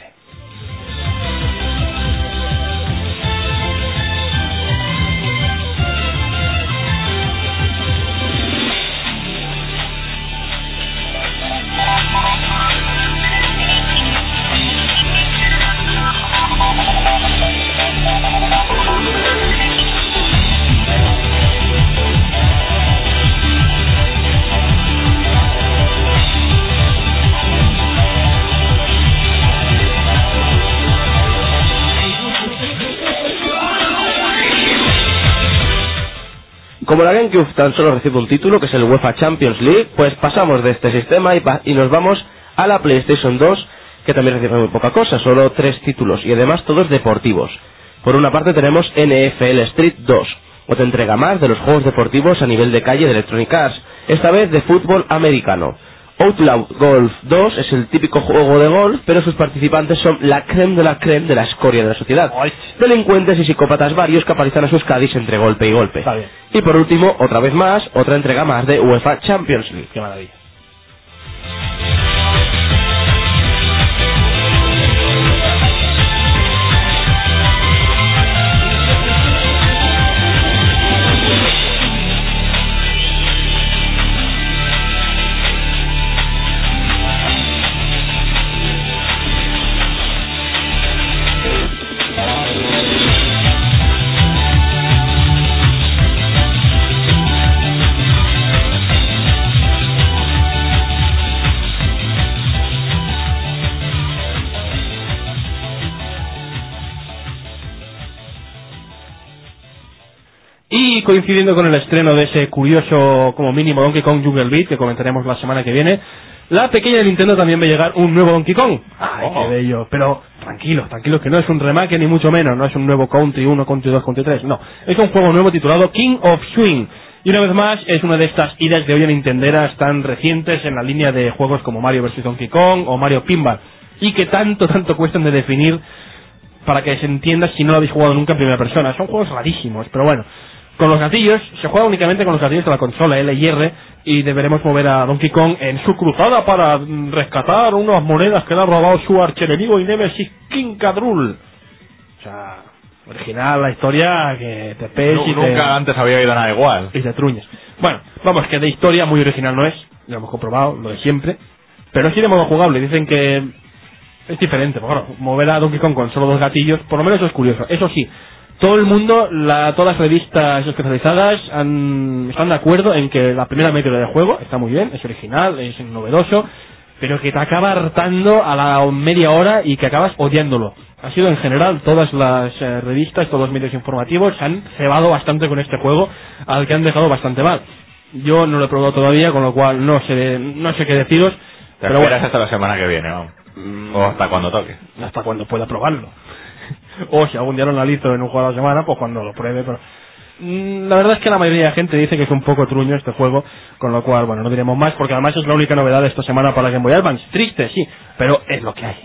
Como la GameCube tan solo recibe un título, que es el UEFA Champions League, pues pasamos de este sistema y, pa y nos vamos a la PlayStation dos, que también recibe muy poca cosa, solo tres títulos, y además todos deportivos. Por una parte tenemos N F L Street dos, otra entrega más de los juegos deportivos a nivel de calle de Electronic Arts, esta vez de fútbol americano. Outlaw Golf dos es el típico juego de golf, pero sus participantes son la creme de la creme de la escoria de la sociedad. Delincuentes y psicópatas varios que aparecen a sus caddies entre golpe y golpe. Y por último, otra vez más, otra entrega más de UEFA Champions League. Qué maravilla. Y coincidiendo con el estreno de ese curioso, como mínimo, Donkey Kong Jungle Beat, que comentaremos la semana que viene, la pequeña Nintendo también va a llegar un nuevo Donkey Kong. ¡Ay, oh. qué bello! Pero tranquilos, tranquilos, que no es un remake ni mucho menos, no es un nuevo Country uno, Country dos, Country tres, no. Es un juego nuevo titulado King of Swing. Y una vez más, es una de estas idas de olla nintenderas tan recientes en la línea de juegos como Mario versus Donkey Kong o Mario Pinball. Y que tanto, tanto cuestan de definir para que se entienda si no lo habéis jugado nunca en primera persona. Son juegos rarísimos, pero bueno. Con los gatillos, se juega únicamente con los gatillos de la consola L y R, y deberemos mover a Donkey Kong en su cruzada para rescatar unas monedas que le ha robado su archienemigo y némesis King K. Rool. O sea, original la historia, que te pes No, y nunca te... antes había oído nada igual. Y te truñes. Bueno, vamos, que de historia muy original no es, lo hemos comprobado, lo de siempre, pero sí de modo jugable. Dicen que es diferente, pues bueno, mover a Donkey Kong con solo dos gatillos, por lo menos eso es curioso. Eso sí, todo el mundo, la, todas las revistas especializadas han, están de acuerdo en que la primera media hora de juego está muy bien, es original, es novedoso, pero que te acaba hartando a la media hora y que acabas odiándolo. Ha sido en general, todas las eh, revistas, todos los medios informativos se han cebado bastante con este juego, al que han dejado bastante mal. Yo no lo he probado todavía, con lo cual no sé, no sé qué deciros. Te pero esperas bueno, hasta la semana que viene, ¿no? Mm, O hasta cuando toque. hasta cuando pueda probarlo. O si algún día lo analizo en un juego a la semana, pues cuando lo pruebe, pero... Mm, la verdad es que la mayoría de gente dice que es un poco truño este juego, con lo cual, bueno, no diremos más, porque además es la única novedad de esta semana para Game Boy Advance. Triste, sí, pero es lo que hay.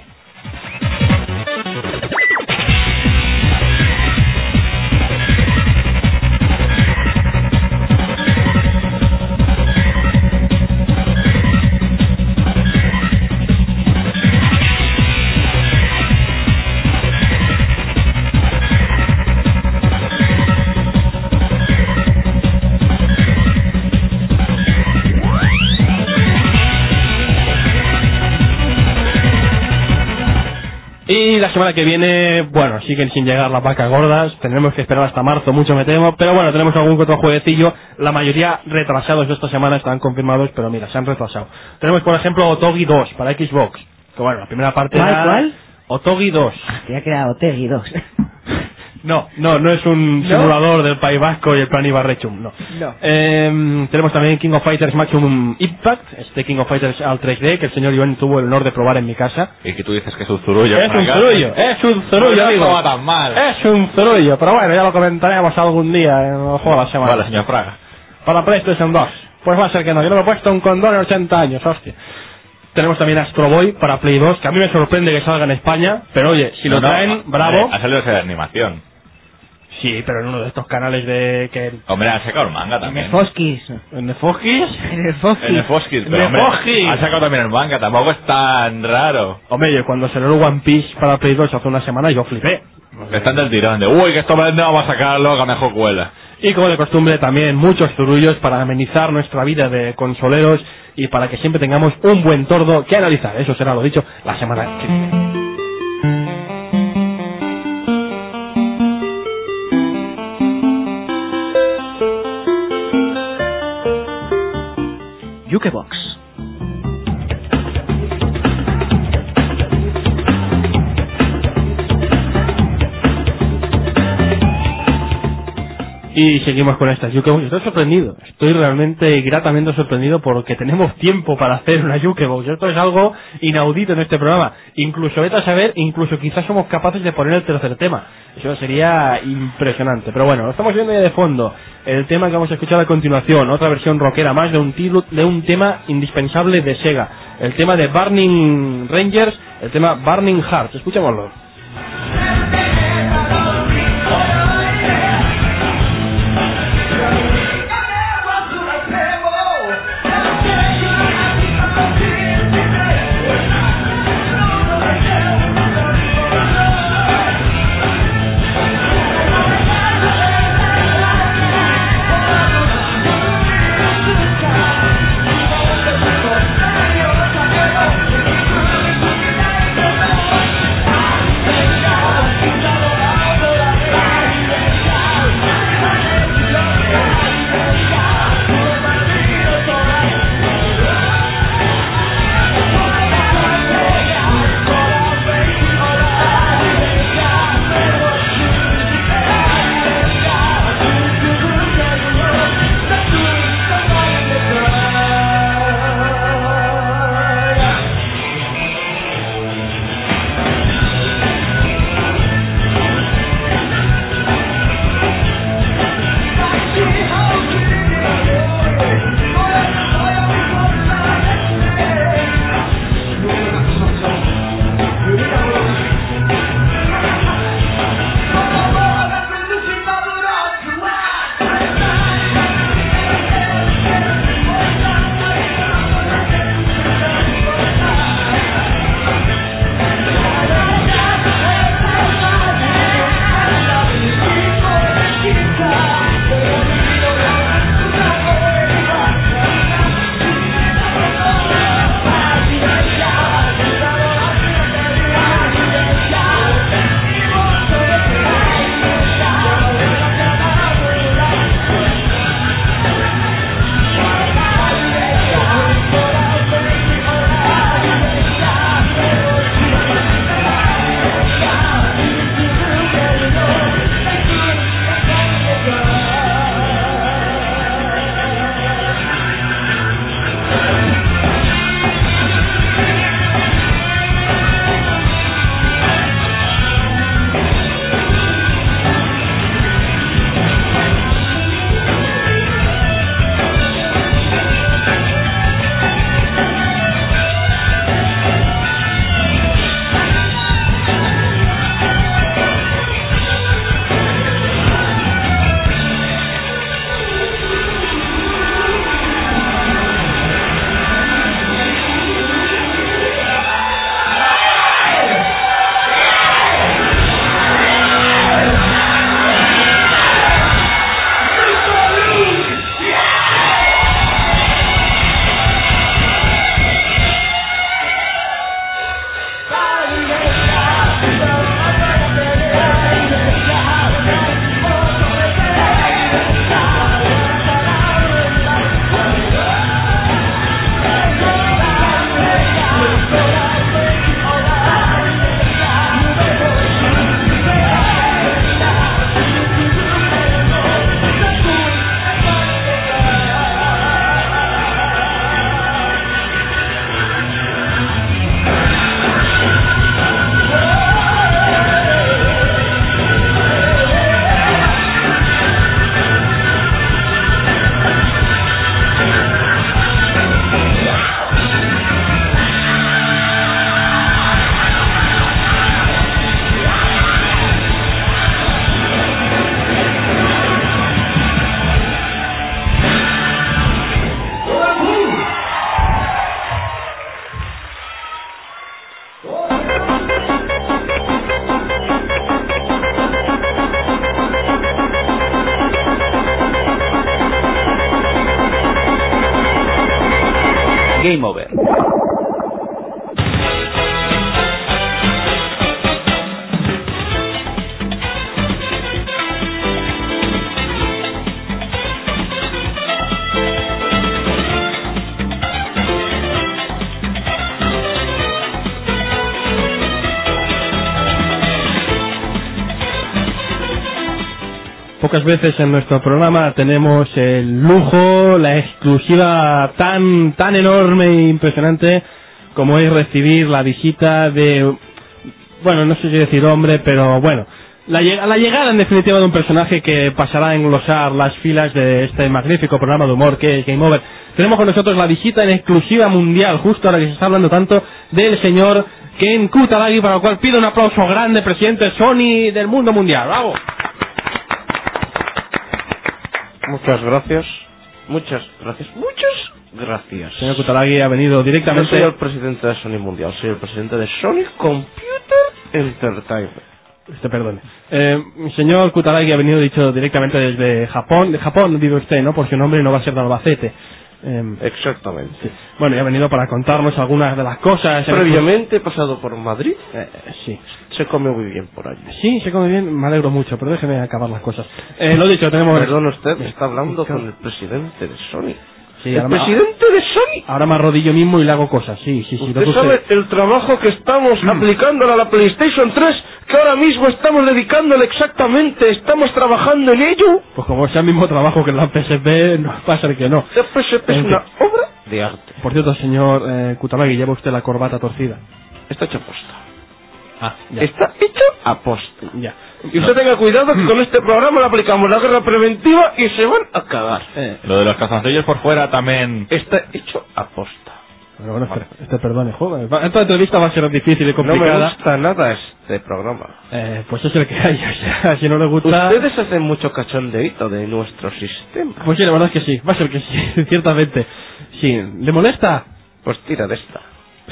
Y la semana que viene, bueno, siguen sin llegar las vacas gordas, tendremos que esperar hasta marzo, mucho me temo, pero bueno, tenemos algún que otro jueguecillo, la mayoría retrasados de esta semana, están confirmados, pero mira, se han retrasado. Tenemos, por ejemplo, Otogi dos para Xbox, que bueno, la primera parte ¿Cuál, era... cuál? Otogi dos. Te ha quedado Otogi dos. No, no, no es un ¿No? simulador del País Vasco y el Plan Ibarrechum, no. No. Eh, tenemos también King of Fighters Maximum Impact, este King of Fighters al tres D, que el señor Iván tuvo el honor de probar en mi casa. Y que tú dices que es un zurullo. Es un zurullo, es un zurullo, no amigo. va tan mal. Es un zurullo, pero bueno, ya lo comentaremos algún día en el juego de la semana. Vale, señor Fraga. Para PlayStation dos. Pues va a ser que no, yo no me he puesto un condón en ochenta años, hostia. Tenemos también Astro Boy para Play dos, que a mí me sorprende que salga en España, pero oye, si No, lo no, traen, bravo. Ha salido esa animación. Sí, pero en uno de estos canales de... que Hombre, han sacado el manga En también. el Foskis. ¿En el Foskis? En el Foskis. En el Foskis, En pero el hombre, Foskis. han sacado también el manga, tampoco es tan raro. Hombre, yo cuando salió el One Piece para Play dos hace una semana, yo flipé. Están del tirón de, uy, que esto vende, vamos a sacarlo, que mejor cuela. Y como de costumbre también muchos zurullos para amenizar nuestra vida de consoleros y para que siempre tengamos un buen tordo que analizar. Eso será lo dicho la semana que viene. Jukebox. Y seguimos con estas Jukebox. Estoy sorprendido, estoy realmente gratamente sorprendido porque tenemos tiempo para hacer una Jukebox. Esto es algo inaudito en este programa. Incluso, vete a saber, incluso quizás somos capaces de poner el tercer tema. Eso sería impresionante. Pero bueno, lo estamos viendo ya de fondo. El tema que vamos a escuchar a continuación, otra versión rockera más de un, tilo, de un tema indispensable de Sega. El tema de Burning Rangers, el tema Burning Hearts. Escuchémoslo. We'll be right back. Game Over. Pocas veces en nuestro programa tenemos el lujo, la exclusiva tan tan enorme e impresionante como es recibir la visita de, bueno, no sé si decir hombre, pero bueno, la, la llegada en definitiva de un personaje que pasará a englosar las filas de este magnífico programa de humor que es Game Over. Tenemos con nosotros la visita en exclusiva mundial, justo ahora que se está hablando tanto, del señor Ken Kutaragi, para el cual pido un aplauso grande, presidente Sony del mundo mundial. ¡Bravo! Muchas gracias, muchas gracias, muchas gracias. Señor Kutaragi ha venido directamente... No soy el presidente de Sony Mundial, soy el presidente de Sony Computer Entertainment. Usted perdone. Eh, señor Kutaragi ha venido, dicho, directamente desde Japón. De Japón vive usted, ¿no? Por su nombre no va a ser de Albacete. Eh, Exactamente. Sí. Bueno, y ha venido para contarnos algunas de las cosas. Previamente he pasado por Madrid. Eh, sí. Se come muy bien por allí. Sí, se come bien, me alegro mucho, pero déjeme acabar las cosas. Eh, lo dicho, tenemos... Perdón, usted está hablando con el presidente de Sony. Sí, ¿El presidente de Sony? Ahora me arrodillo mismo y le hago cosas, sí, sí, sí. ¿Usted sabe usted... el trabajo que estamos mm. aplicándole a la PlayStation tres? Que ahora mismo estamos dedicándole exactamente, estamos trabajando en ello. Pues como sea el mismo trabajo que en la P S P, no va a ser que no. La P S P es una obra de arte. Por cierto, señor eh, Kutaragi, lleva usted la corbata torcida. Está hecha posta. Ah, ya. Está hecho a posta. Ya. Y usted tenga cuidado que con este programa le aplicamos la guerra preventiva y se van a cagar. Eh. Lo de los calzoncillos por fuera también... Está hecho a posta. Pero bueno, vale. este, este perdone, joder. Esta entrevista va a ser difícil y complicada. No me gusta nada este programa. Eh, pues es el que hay, o sea, si no le gusta... Ustedes hacen mucho cachondeíto de nuestro sistema. Pues sí, la verdad es que sí, va a ser que sí, ciertamente. Sí, ¿le molesta? Pues tira de esta.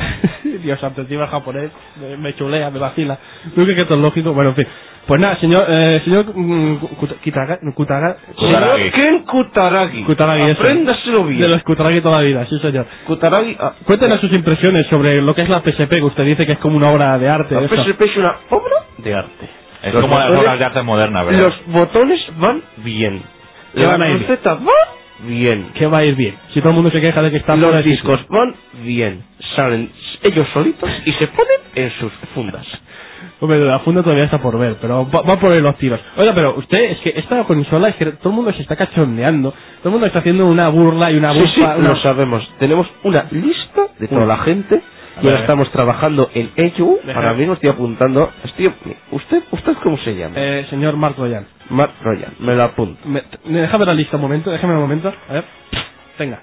Dios santo, encima el japonés me, me chulea, me vacila. ¿Tú crees que esto es lógico? Bueno, en fin. Pues nada, señor, eh, señor mm, Kutaga, Kutaga, Kutaragi. ¿Quién Kutaragi? Kutaragi, apréndaselo bien. De los Kutaragi toda la vida, sí señor. Kutaragi. Ah, Cuéntenos sus impresiones sobre lo que es la P S P, que usted dice que es como una obra de arte. La eso. P S P es una obra de arte. Es los como botones, las obras de arte moderna, ¿verdad? Los botones van bien. ¿Qué La van a ir? receta va bien. ¿Qué va a ir bien? Si todo el mundo se queja de que están Los discos van bien. Salen ellos solitos y se ponen en sus fundas. Hombre, la funda todavía está por ver, pero va, va por ahí los tiros. Oiga, pero usted, es que esta consola, es que todo el mundo se está cachondeando. Todo el mundo está haciendo una burla y una Sí, burla. sí, una... lo sabemos. Tenemos una lista de toda la gente y ahora estamos trabajando en ello. Deja. Ahora mismo estoy apuntando. Estoy, ¿Usted usted cómo se llama? Eh, señor Mark Royan. Mark Royan, me lo apunto. Me, me deja ver la lista un momento, déjame un momento. A ver. Venga,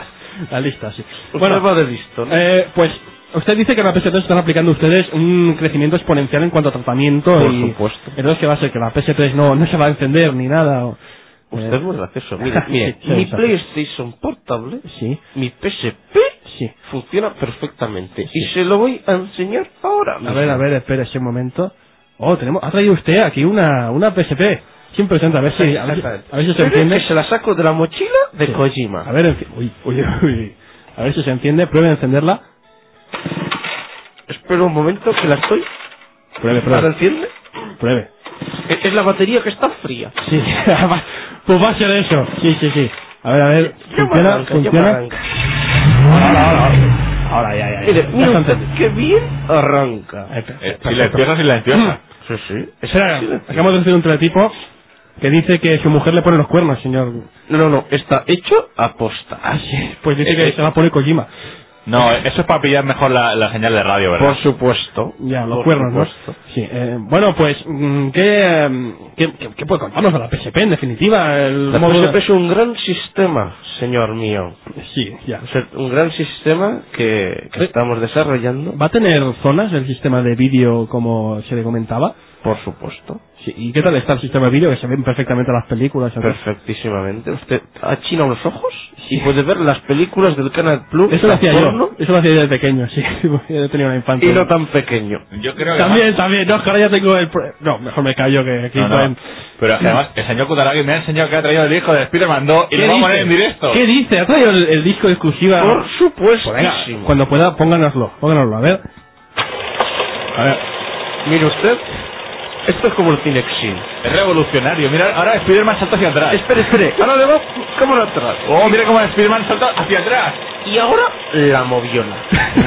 la lista, sí. Bueno, va de listo, ¿no? eh, pues usted dice que en la P S tres están aplicando ustedes un crecimiento exponencial en cuanto a tratamiento. Por y supuesto. Entonces, ¿qué va a ser? Que la P S tres no, no se va a encender ni nada. O, Usted eh, es muy gracioso. Mire, mire sí, mi exacto. PlayStation portable, Sí, mi P S P, sí. funciona perfectamente. Sí. Y se lo voy a enseñar ahora A mismo. ver, a ver, espérese un momento. Oh, tenemos, ha traído usted aquí una, una P S P. Siempre presenta, a ver si, a ver, si- a ver si se Espere enciende. que se la saco de la mochila de Sí. Kojima. A ver, enci- uy, uy, uy. A ver si se enciende, pruebe a encenderla. Espera un momento que la estoy. Pruebe, ¿La pruebe. enciende? Pruebe. Es es la batería que está fría. Sí, pues va a ser eso. Sí, sí, sí. A ver, a ver, Ya me funciona, arranca, ya me funciona. arranca. Ahora, ahora, ahora. Ahora, ya, ya, ya. Mire, Ya mire se usted, encendió. qué bien arranca. Eh, per- Eh, perfecto. silenciosa, silenciosa. Sí, sí. Espera, acabamos de recibir un teletipo que dice que su mujer le pone los cuernos, señor. No, no, no, está hecho a posta. Ah, sí. Pues dice Eh, que eh. se va a poner Kojima. No, eso es para pillar mejor la, la señal de radio, ¿verdad? Por supuesto. Ya, los Por cuernos, ¿no? supuesto. Sí, eh, bueno, pues, mm, ¿qué, mm, qué, qué, qué puede contarnos de la P S P, en definitiva? El La modo P S de- P es un gran sistema, señor mío. Sí, ya. Es un gran sistema que, que Eh. estamos desarrollando. ¿Va a tener zonas el sistema de vídeo como se le comentaba? Por supuesto. Sí, ¿y qué tal está el sistema de vídeo? Que se ven perfectamente las películas. ¿sabes? Perfectísimamente. Usted achina los ojos y puede ver las películas del Canal Plus. Eso lo hacía porno, yo, eso lo hacía yo de pequeño, sí. Yo he tenido una infancia. Y no tan pequeño. Yo creo que También, también, no, es que ahora ya tengo el... pro- No, mejor me callo que aquí No, no. pueden... Pero es que además, el señor Kutaragi me ha enseñado que ha traído el disco de Spider-Man dos y ¿Qué lo va a dice? poner en directo. ¿Qué dice? ¿Ha traído el, el disco exclusiva? Por supuesto. Pues venga, cuando pueda, pónganoslo, pónganoslo, a ver. A ver. Mire usted, esto es como el Cinexin. Es revolucionario. Mira, ahora Spider-Man salta hacia atrás. Espere, espere, ahora le va cámara atrás. Oh, mira cómo Spider-Man salta hacia atrás. Y ahora la moviola.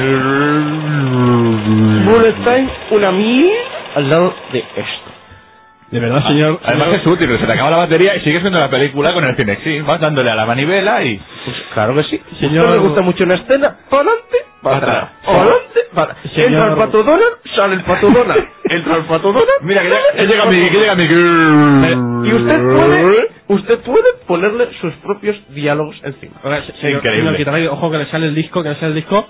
Bullet time, una mil al lado de esto. De verdad, señor. Además señor- es útil, se te acaba la batería y sigues viendo la película con el Cinexin. Vas dándole a la manivela y... Pues claro que sí. Señor- ¿A usted le gusta mucho una escena? Para adelante, para atrás. Para adelante, para Señor- Entra el pato Donald, sale el pato Donald. Entra el pato Donald. Mira, que, ya, que llega mi... Que llega mi... Y usted puede, usted puede ponerle sus propios diálogos encima. Oiga, se- señor, Increíble. señor Kutaragi, ojo que le sale el disco, que le sale el disco.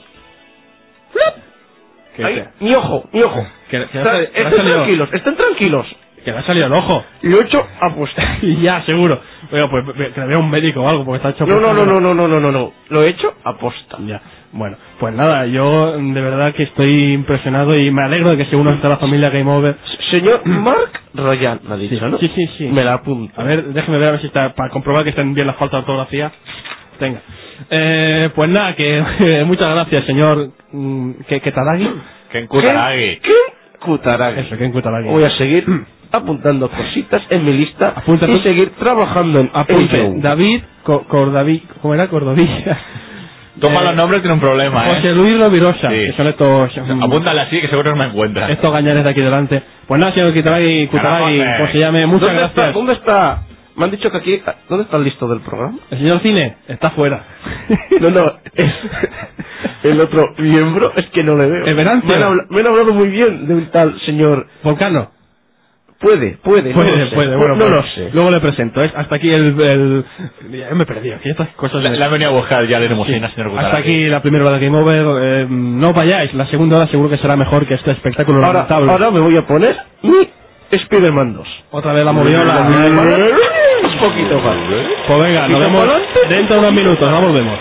Que, Ahí, que, ni ojo, ni ojo. que, que, O sea, le ha- que le ha estén salido, tranquilos, estén tranquilos. que le ha salido el ojo. Lo he hecho aposta. Y ya, seguro. Oiga, pues ve- que le vea un médico o algo, porque está hecho... No, por- no, no, no, no, no, no, no, no. Lo he hecho aposta. Ya. Bueno, pues nada, yo de verdad que estoy impresionado y me alegro de que se una a la familia Game Over. Señor Mark Royan, me ha dicho, ¿no? Sí, sí, sí. Me la apunto. A ver, déjeme ver a ver si está, para comprobar que estén bien las faltas de ortografía. Tenga. Eh, pues nada, que muchas gracias, señor mm, que Kutaragi. Ken Kutaragi. ¿Qué? Kutaragi. Eso, Ken Kutaragi. Voy a seguir apuntando cositas en mi lista Apunta, y apunta. seguir trabajando en Apunte, ello. David Co- Cordaví, ¿cómo era? Cordovilla. Toma Eh, los nombres, tiene un problema, José ¿eh? Luis Rovirosa, Sí. que son estos mm, Apúntale así, que seguro no me encuentra. estos gañanes de aquí delante. Pues nada, señor Kutaragi, Kutaragi, Caramba, pues se llame, muchas ¿Dónde gracias. Está, ¿Dónde está? Me han dicho que aquí... ¿Dónde está el listo del programa? El señor Cine está fuera. No, no, es el otro miembro es que no le veo. ¿El Venancio? Me han, habla- me han hablado muy bien de un tal señor... Volcano. Puede, puede, Puede, no lo sé. puede, bueno, no pues, lo sé. Luego le presento. ¿eh? Hasta aquí el... el... Ya me he perdido. Aquí estas cosas... La, de- la he venido a buscar ya de limusina, Sí. señor Kutaragi. Hasta aquí la primera hora de Game Over. Eh, no vayáis. La segunda hora seguro que será mejor que este espectáculo Ahora, lamentable. ahora me voy a poner mi Spider-Man dos. Otra vez la moviola. Un poquito más. Pues venga, nos ¿Y vemos para adelante? dentro de unos minutos. Ahora volvemos.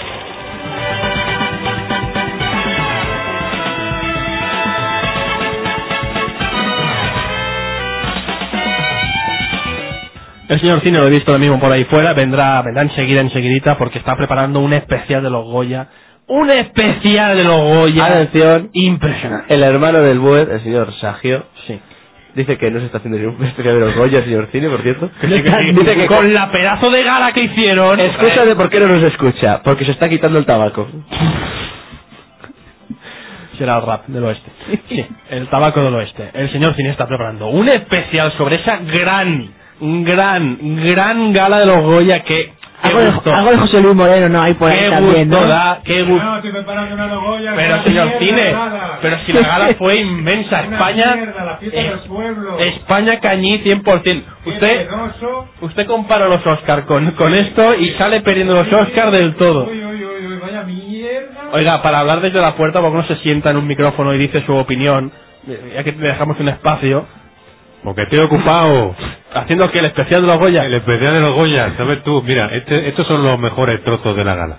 El señor Cine lo he visto lo mismo por ahí fuera, vendrá, vendrá enseguida, enseguidita, porque está preparando un especial de los Goya. Un especial de los Goya. Atención, Impresionante. el hermano del Buet, el señor Sagio, Sí. dice que no se está haciendo ningún especial de los Goya, señor Cine, por cierto. Que sí, que sí. Dice que Con la pedazo de gala que hicieron. Escucha de por qué no nos escucha, porque se está quitando el tabaco. Será el rap del oeste. Sí, el tabaco del oeste. El señor Cine está preparando un especial sobre esa gran, gran, gran gala de los Goya que... qué Algo de, gusto, algo de José Luis Moreno, ¿no? Hay por ahí qué también, gusto ¿no? da, qué gusto... No, estoy preparando una Logoya. Pero señor Cine, pero si la gala fue inmensa, España... Mierda, la fiesta del pueblo. España cañí cien por ciento. Usted, usted compara los Oscar con, con esto y sale perdiendo los Oscar del todo. Uy, uy, uy, uy, vaya mierda. Oiga, para hablar desde la puerta, porque uno se sienta en un micrófono y dice su opinión, ya que le dejamos un espacio, Porque estoy ocupado. haciendo que el especial de los Goya... El especial de los Goya, ¿sabes tú? Mira, este, estos son los mejores trozos de la gala.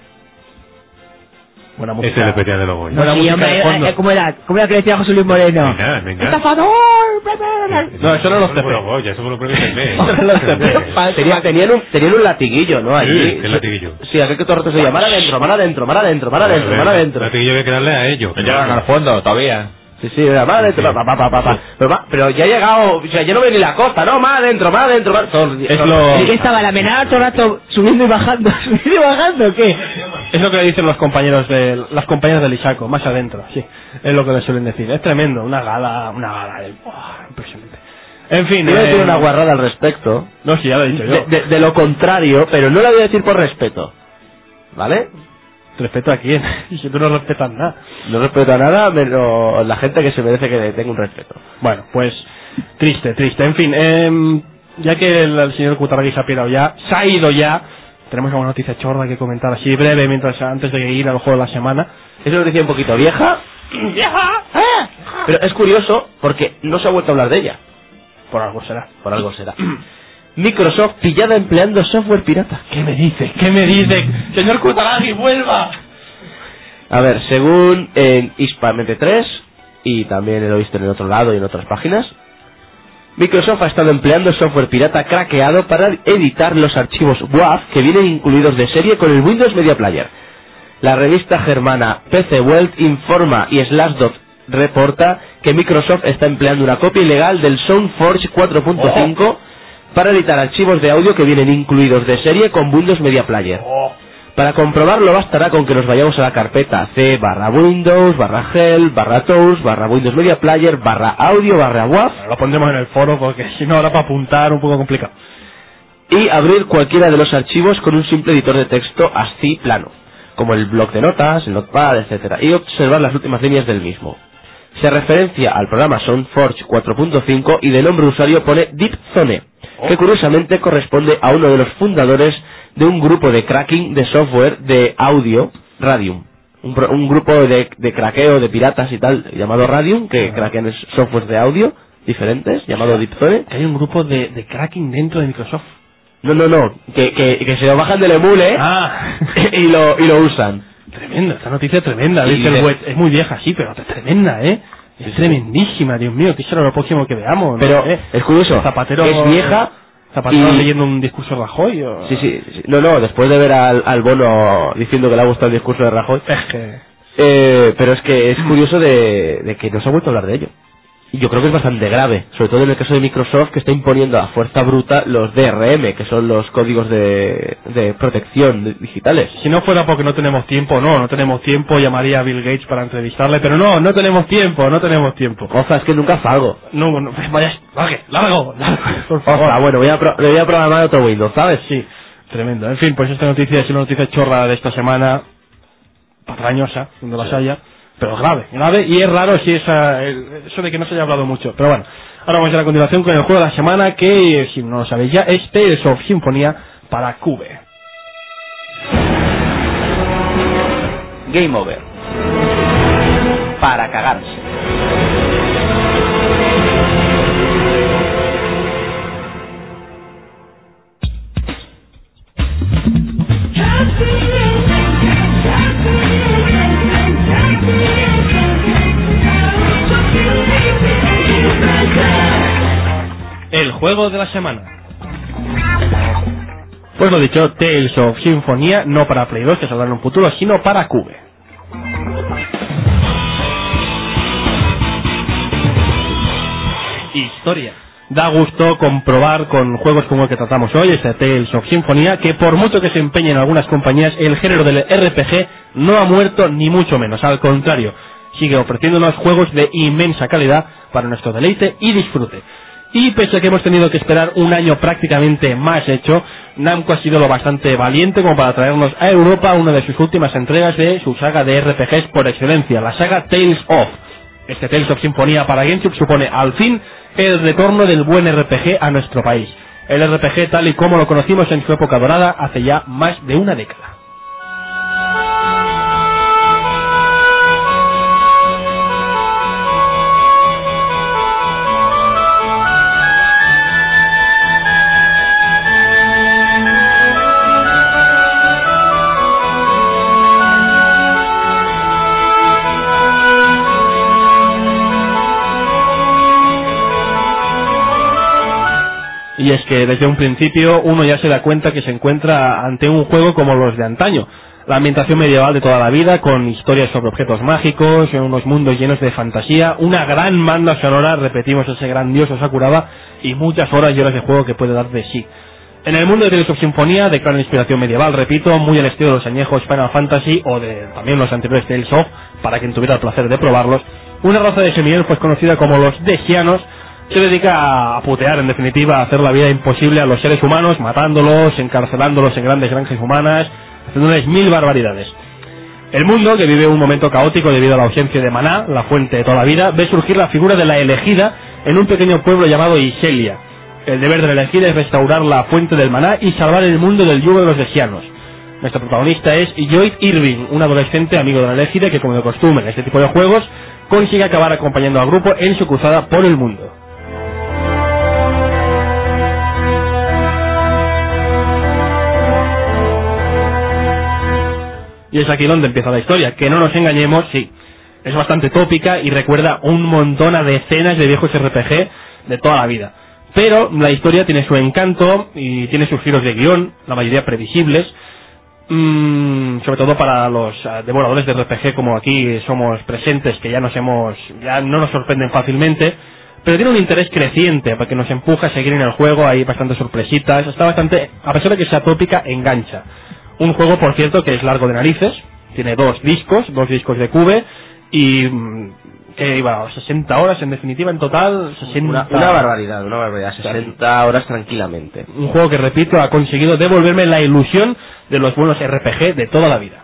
Buena Este es música. el especial de los Goya. Buena Sí, música hombre, de fondo. eh, ¿cómo era? ¿Cómo era que decía José Luis Moreno? Venga, venga. ¡Estafador! No, eso no los fueron T P. los Goya, eso fue los premios T P. Eso no los T P. Tenía- tenían, un, tenían un latiguillo, ¿no? Allí. Sí, el latiguillo. Sí, aquel que todo el rato se llama, mar adentro, mar adentro, mar adentro, mar adentro, mar adentro. La que yo había que darle a ellos. Llegan al fondo todavía. Sí, sí, era mar adentro, Sí. pa, pa, pa, pa, pa. Pero, va- pero ya ha llegado, o sea, ya no ve ni la costa, ¿no? Mar adentro, mar adentro, mar... Todo, Es todo- lo- ¿Y qué estaba la menada todo el rato subiendo y bajando? ¿Subiendo y bajando o qué? Es lo que le dicen los compañeros de las compañeras del Isaco, más adentro, sí. Es lo que le suelen decir. Es tremendo, una gala, una gala de... ¡buah! Impresionante. En fin, Iba a eh, decir una guarrada al respecto. no, sí, ya lo he dicho yo. De, de- de lo contrario, pero no la voy a decir por respeto. ¿Vale? ¿Respeto a quién? Si tú no respetas nada. No respeto a nada, pero la gente que se merece que tenga un respeto. Bueno, pues triste, triste. En fin, eh, ya que el, el señor Kutaragi se ha pirado ya, se ha ido ya, tenemos alguna noticia chorda que comentar así breve mientras antes de ir al juego de la semana. Es una noticia un poquito vieja. ¡Vieja! Pero es curioso porque no se ha vuelto a hablar de ella. Por algo será. Por algo será. Microsoft pillada empleando software pirata. ¿Qué me dice? ¿Qué me dice? Señor Kutaragi, vuelva. A ver, según en Hispam M P tres, y también lo he visto en el otro lado y en otras páginas, Microsoft ha estado empleando software pirata craqueado para editar los archivos W A V que vienen incluidos de serie con el Windows Media Player. La revista germana P C Welt informa y Slashdot reporta que Microsoft está empleando una copia ilegal del SoundForge cuatro punto cinco para editar archivos de audio que vienen incluidos de serie con Windows Media Player. Para comprobarlo bastará con que nos vayamos a la carpeta C barra Windows, barra Help, barra Tools, barra Windows Media Player, barra Audio, barra W A V. Lo pondremos en el foro porque si no ahora para apuntar un poco complicado. Y abrir cualquiera de los archivos con un simple editor de texto así plano, como el bloc de notas, el notepad, etcétera, y observar las últimas líneas del mismo. Se referencia al programa SoundForge cuatro punto cinco y de nombre de usuario pone DeepZone, que curiosamente corresponde a uno de los fundadores de un grupo de cracking de software de audio, Radium. Un, pro, un grupo de, de craqueo de piratas y tal, llamado Radium, que craquean software de audio diferentes, llamado DeepZone. Hay un grupo de, de cracking dentro de Microsoft. No, no, no, que, que, que se lo bajan del emule ah. y, lo, y lo usan. Tremenda, esta noticia es tremenda. Dice el web, es muy vieja, sí, pero es tremenda, ¿eh? Es sí, tremendísima, Dios mío, que será lo próximo que veamos. Pero ¿no? ¿Eh? es curioso, Zapatero, es vieja... ¿Zapatero y... leyendo un discurso de Rajoy? ¿O? Sí, sí, sí, no, no, después de ver al, al Bono diciendo que le ha gustado el discurso de Rajoy. Es que... Eh, pero es que es curioso de, de que no se ha vuelto a hablar de ello. Y yo creo que es bastante grave, sobre todo en el caso de Microsoft, que está imponiendo a fuerza bruta los D R M, que son los códigos de, de protección de, digitales. Si no fuera porque no tenemos tiempo, no, no tenemos tiempo, llamaría a Bill Gates para entrevistarle, pero no, no tenemos tiempo, no tenemos tiempo. Oja, es que nunca salgo. No, no, vaya, largue, largo, largo, por favor. Oja, bueno, voy a, pro, le voy a programar otro Windows, ¿sabes? Sí, tremendo. En fin, pues esta noticia es una noticia chorra de esta semana, patrañosa, donde las haya. Pero grave, grave, y es raro si esa, eso de que no se haya hablado mucho. Pero bueno, ahora vamos a ir a continuación con el juego de la semana, que si no lo sabéis ya, es Tales of Symphonia para Cube. Game Over. Para cagarse. El juego de la semana. Pues lo dicho, Tales of Symphonia, no para Play dos, que saldrá en un futuro, sino para Cube. Historia. Da gusto comprobar con juegos como el que tratamos hoy, este Tales of Symphonia, que por mucho que se empeñen algunas compañías, el género del R P G no ha muerto ni mucho menos, al contrario, sigue ofreciéndonos juegos de inmensa calidad para nuestro deleite y disfrute. Y pese a que hemos tenido que esperar un año prácticamente más hecho, Namco ha sido lo bastante valiente como para traernos a Europa una de sus últimas entregas de su saga de R P Gs por excelencia, la saga Tales of. Este Tales of Symphonia para GameCube supone al fin el retorno del buen R P G a nuestro país. El R P G tal y como lo conocimos en su época dorada hace ya más de una década. Y es que desde un principio uno ya se da cuenta que se encuentra ante un juego como los de antaño. La ambientación medieval de toda la vida, con historias sobre objetos mágicos, en unos mundos llenos de fantasía, una gran banda sonora, repetimos ese grandioso Sakuraba, y muchas horas y horas de juego que puede dar de sí. En el mundo de Tales of Symphonia, de clara inspiración medieval, repito, muy al estilo de los añejos Final Fantasy o de también los anteriores Tales of, para quien tuviera el placer de probarlos, una raza de semielfos conocida como los Desianos, se dedica a putear, en definitiva, a hacer la vida imposible a los seres humanos, matándolos, encarcelándolos en grandes granjas humanas, haciéndoles mil barbaridades. El mundo, que vive un momento caótico debido a la ausencia de maná, la fuente de toda la vida, ve surgir la figura de la elegida en un pequeño pueblo llamado Iselia. El deber de la elegida es restaurar la fuente del maná y salvar el mundo del yugo de los desianos. Nuestro protagonista es Lloyd Irving, un adolescente amigo de la elegida que, como de costumbre en este tipo de juegos, consigue acabar acompañando al grupo en su cruzada por el mundo. Y es aquí donde empieza la historia, que no nos engañemos, sí, es bastante tópica y recuerda un montón a decenas de viejos R P G de toda la vida. pero la historia tiene su encanto y tiene sus giros de guión, la mayoría previsibles, mmm, sobre todo para los uh, devoradores de R P G como aquí somos presentes, que ya nos hemos, ya no nos sorprenden fácilmente, pero tiene un interés creciente porque nos empuja a seguir en el juego, hay bastantes sorpresitas, está bastante, a pesar de que sea tópica, engancha. Un juego, por cierto, que es largo de narices, tiene dos discos, dos discos de Cube y mmm, que iba a sesenta horas en definitiva, en total sesenta... Una, una barbaridad, una barbaridad, sesenta horas tranquilamente. Un juego que, repito, ha conseguido devolverme la ilusión de los buenos R P G de toda la vida.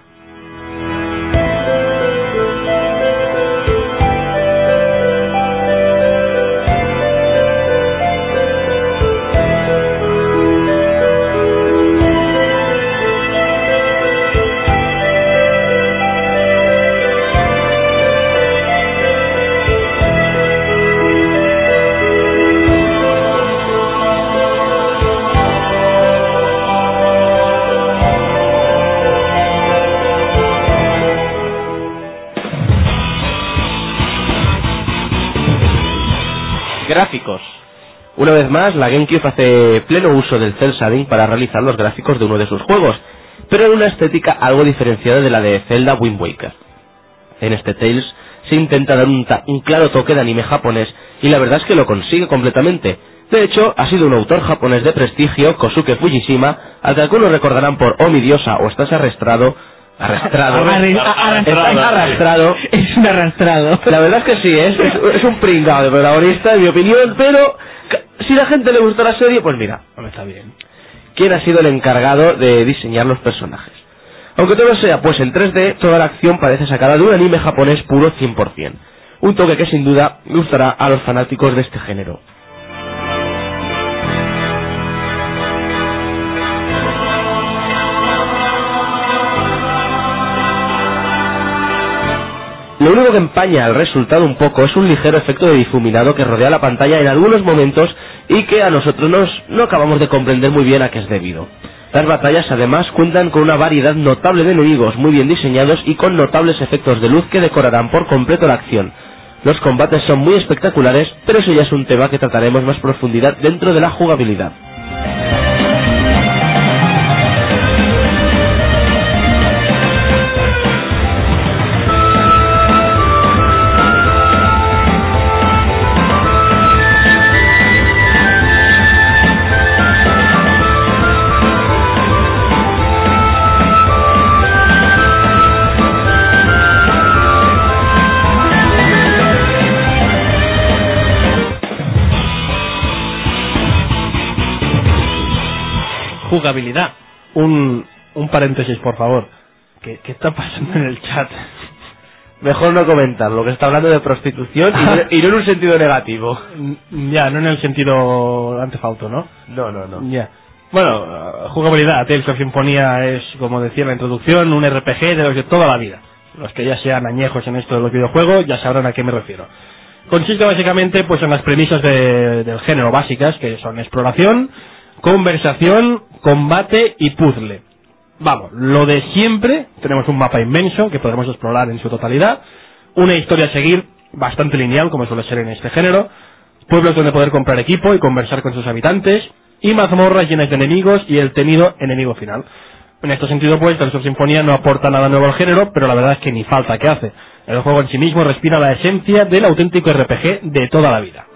Gráficos. Una vez más, la GameCube hace pleno uso del cel shading para realizar los gráficos de uno de sus juegos, pero en una estética algo diferenciada de la de Zelda Wind Waker. En este Tales se intenta dar un, un claro toque de anime japonés, y la verdad es que lo consigue completamente. De hecho, ha sido un autor japonés de prestigio, Kosuke Fujishima, al que algunos recordarán por Oh mi diosa o Estás arrastrado, arrastrado, Arrastrado. arrastrado, Es un arrastrado. la verdad es que sí, es, es, es un pringado de protagonista, en mi opinión, pero si la gente le gusta la serie, pues mira, No está bien. ¿quién ha sido el encargado de diseñar los personajes? Aunque todo sea pues en tres D, toda la acción parece sacada de un anime japonés puro cien por cien. Un toque que sin duda gustará a los fanáticos de este género. Lo único que empaña el resultado un poco es un ligero efecto de difuminado que rodea la pantalla en algunos momentos y que a nosotros nos, no acabamos de comprender muy bien a qué es debido. Las batallas además cuentan con una variedad notable de enemigos muy bien diseñados y con notables efectos de luz que decorarán por completo la acción. Los combates son muy espectaculares, pero eso ya es un tema que trataremos más profundidad dentro de la jugabilidad. Jugabilidad. Un, un paréntesis, por favor. ¿Qué, ¿Qué está pasando en el chat? Mejor no comentar, lo que está hablando de prostitución y no, y no en un sentido negativo. Ya, no en el sentido antefauto, ¿no? No, no, no. Ya. Bueno, jugabilidad. Tales of Symphonia es, como decía en la introducción, un R P G de los de toda la vida. Los que ya sean añejos en esto de los videojuegos ya sabrán a qué me refiero. Consiste básicamente pues en las premisas de, del género básicas, que son exploración, conversación, combate y puzzle. Vamos, lo de siempre. Tenemos un mapa inmenso que podremos explorar en su totalidad, una historia a seguir bastante lineal, como suele ser en este género, pueblos donde poder comprar equipo y conversar con sus habitantes, y mazmorras llenas de enemigos y el temido enemigo final. En este sentido, pues, Tales of Symphonia no aporta nada nuevo al género, pero la verdad es que ni falta que hace. El juego en sí mismo respira la esencia del auténtico R P G de toda la vida.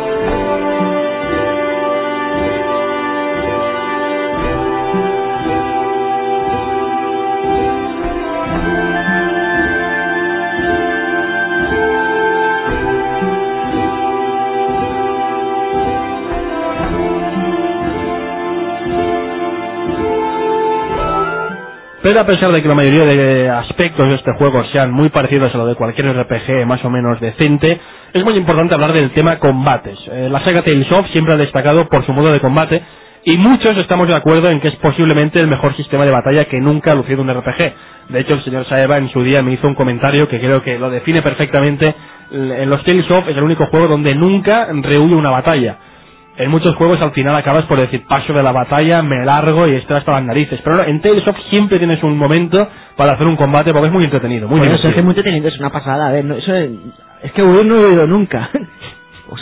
Pero a pesar de que la mayoría de aspectos de este juego sean muy parecidos a lo de cualquier R P G más o menos decente, es muy importante hablar del tema combates. Eh, la saga Tales of siempre ha destacado por su modo de combate, y muchos estamos de acuerdo en que es posiblemente el mejor sistema de batalla que nunca ha lucido un R P G. De hecho, el señor Saeva en su día me hizo un comentario que creo que lo define perfectamente. En los Tales of es el único juego donde nunca rehuye una batalla. En muchos juegos al final acabas por decir, paso de la batalla, me largo y estoy hasta las narices. Pero no, en Tales of siempre tienes un momento para hacer un combate porque es muy entretenido, muy bueno, divertido. eso es muy entretenido, es una pasada. A ver, no, eso es, es que huir no he oído nunca. O sea,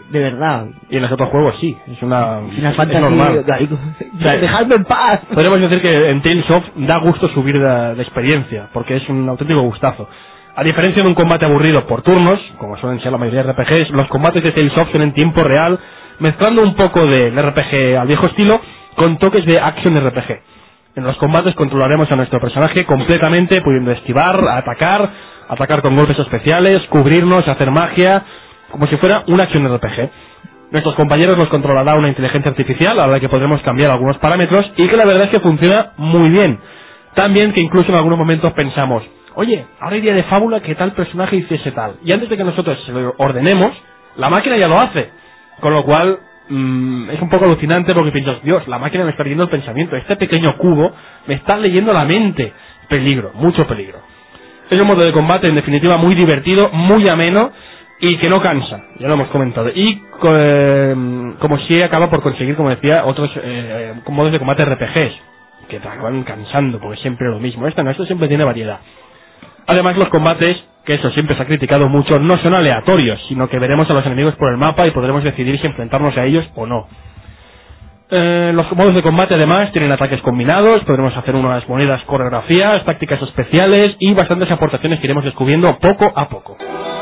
de verdad. Y en los otros juegos sí, es una Final es Fantasy, normal. ay, O sea, dejadme en paz. Podríamos decir que en Tales of da gusto subir de, de experiencia, porque es un auténtico gustazo. A diferencia de un combate aburrido por turnos, como suelen ser la mayoría de R P Gs, los combates de Tales of son en tiempo real, mezclando un poco del R P G al viejo estilo con toques de action R P G. En los combates controlaremos a nuestro personaje completamente, pudiendo esquivar, atacar, atacar con golpes especiales, cubrirnos, hacer magia, como si fuera un action R P G. Nuestros compañeros los controlará una inteligencia artificial, a la que podremos cambiar algunos parámetros, y que la verdad es que funciona muy bien. Tan bien que incluso en algunos momentos pensamos, oye, ahora iría de fábula que tal personaje hiciese tal. Y antes de que nosotros se lo ordenemos, la máquina ya lo hace. Con lo cual, mmm, es un poco alucinante porque piensas, Dios, la máquina me está leyendo el pensamiento. Este pequeño cubo me está leyendo la mente. Peligro, mucho peligro. Es un modo de combate, en definitiva, muy divertido, muy ameno y que no cansa. Ya lo hemos comentado. Y eh, como si acaba por conseguir, como decía, otros eh, modos de combate R P Gs que te acaban cansando porque siempre lo mismo. Esta no, esto siempre tiene variedad. Además, los combates, que eso siempre se ha criticado mucho, no son aleatorios, sino que veremos a los enemigos por el mapa y podremos decidir si enfrentarnos a ellos o no. Eh, los modos de combate, además, tienen ataques combinados, podremos hacer unas monedas coreografías, tácticas especiales y bastantes aportaciones que iremos descubriendo poco a poco.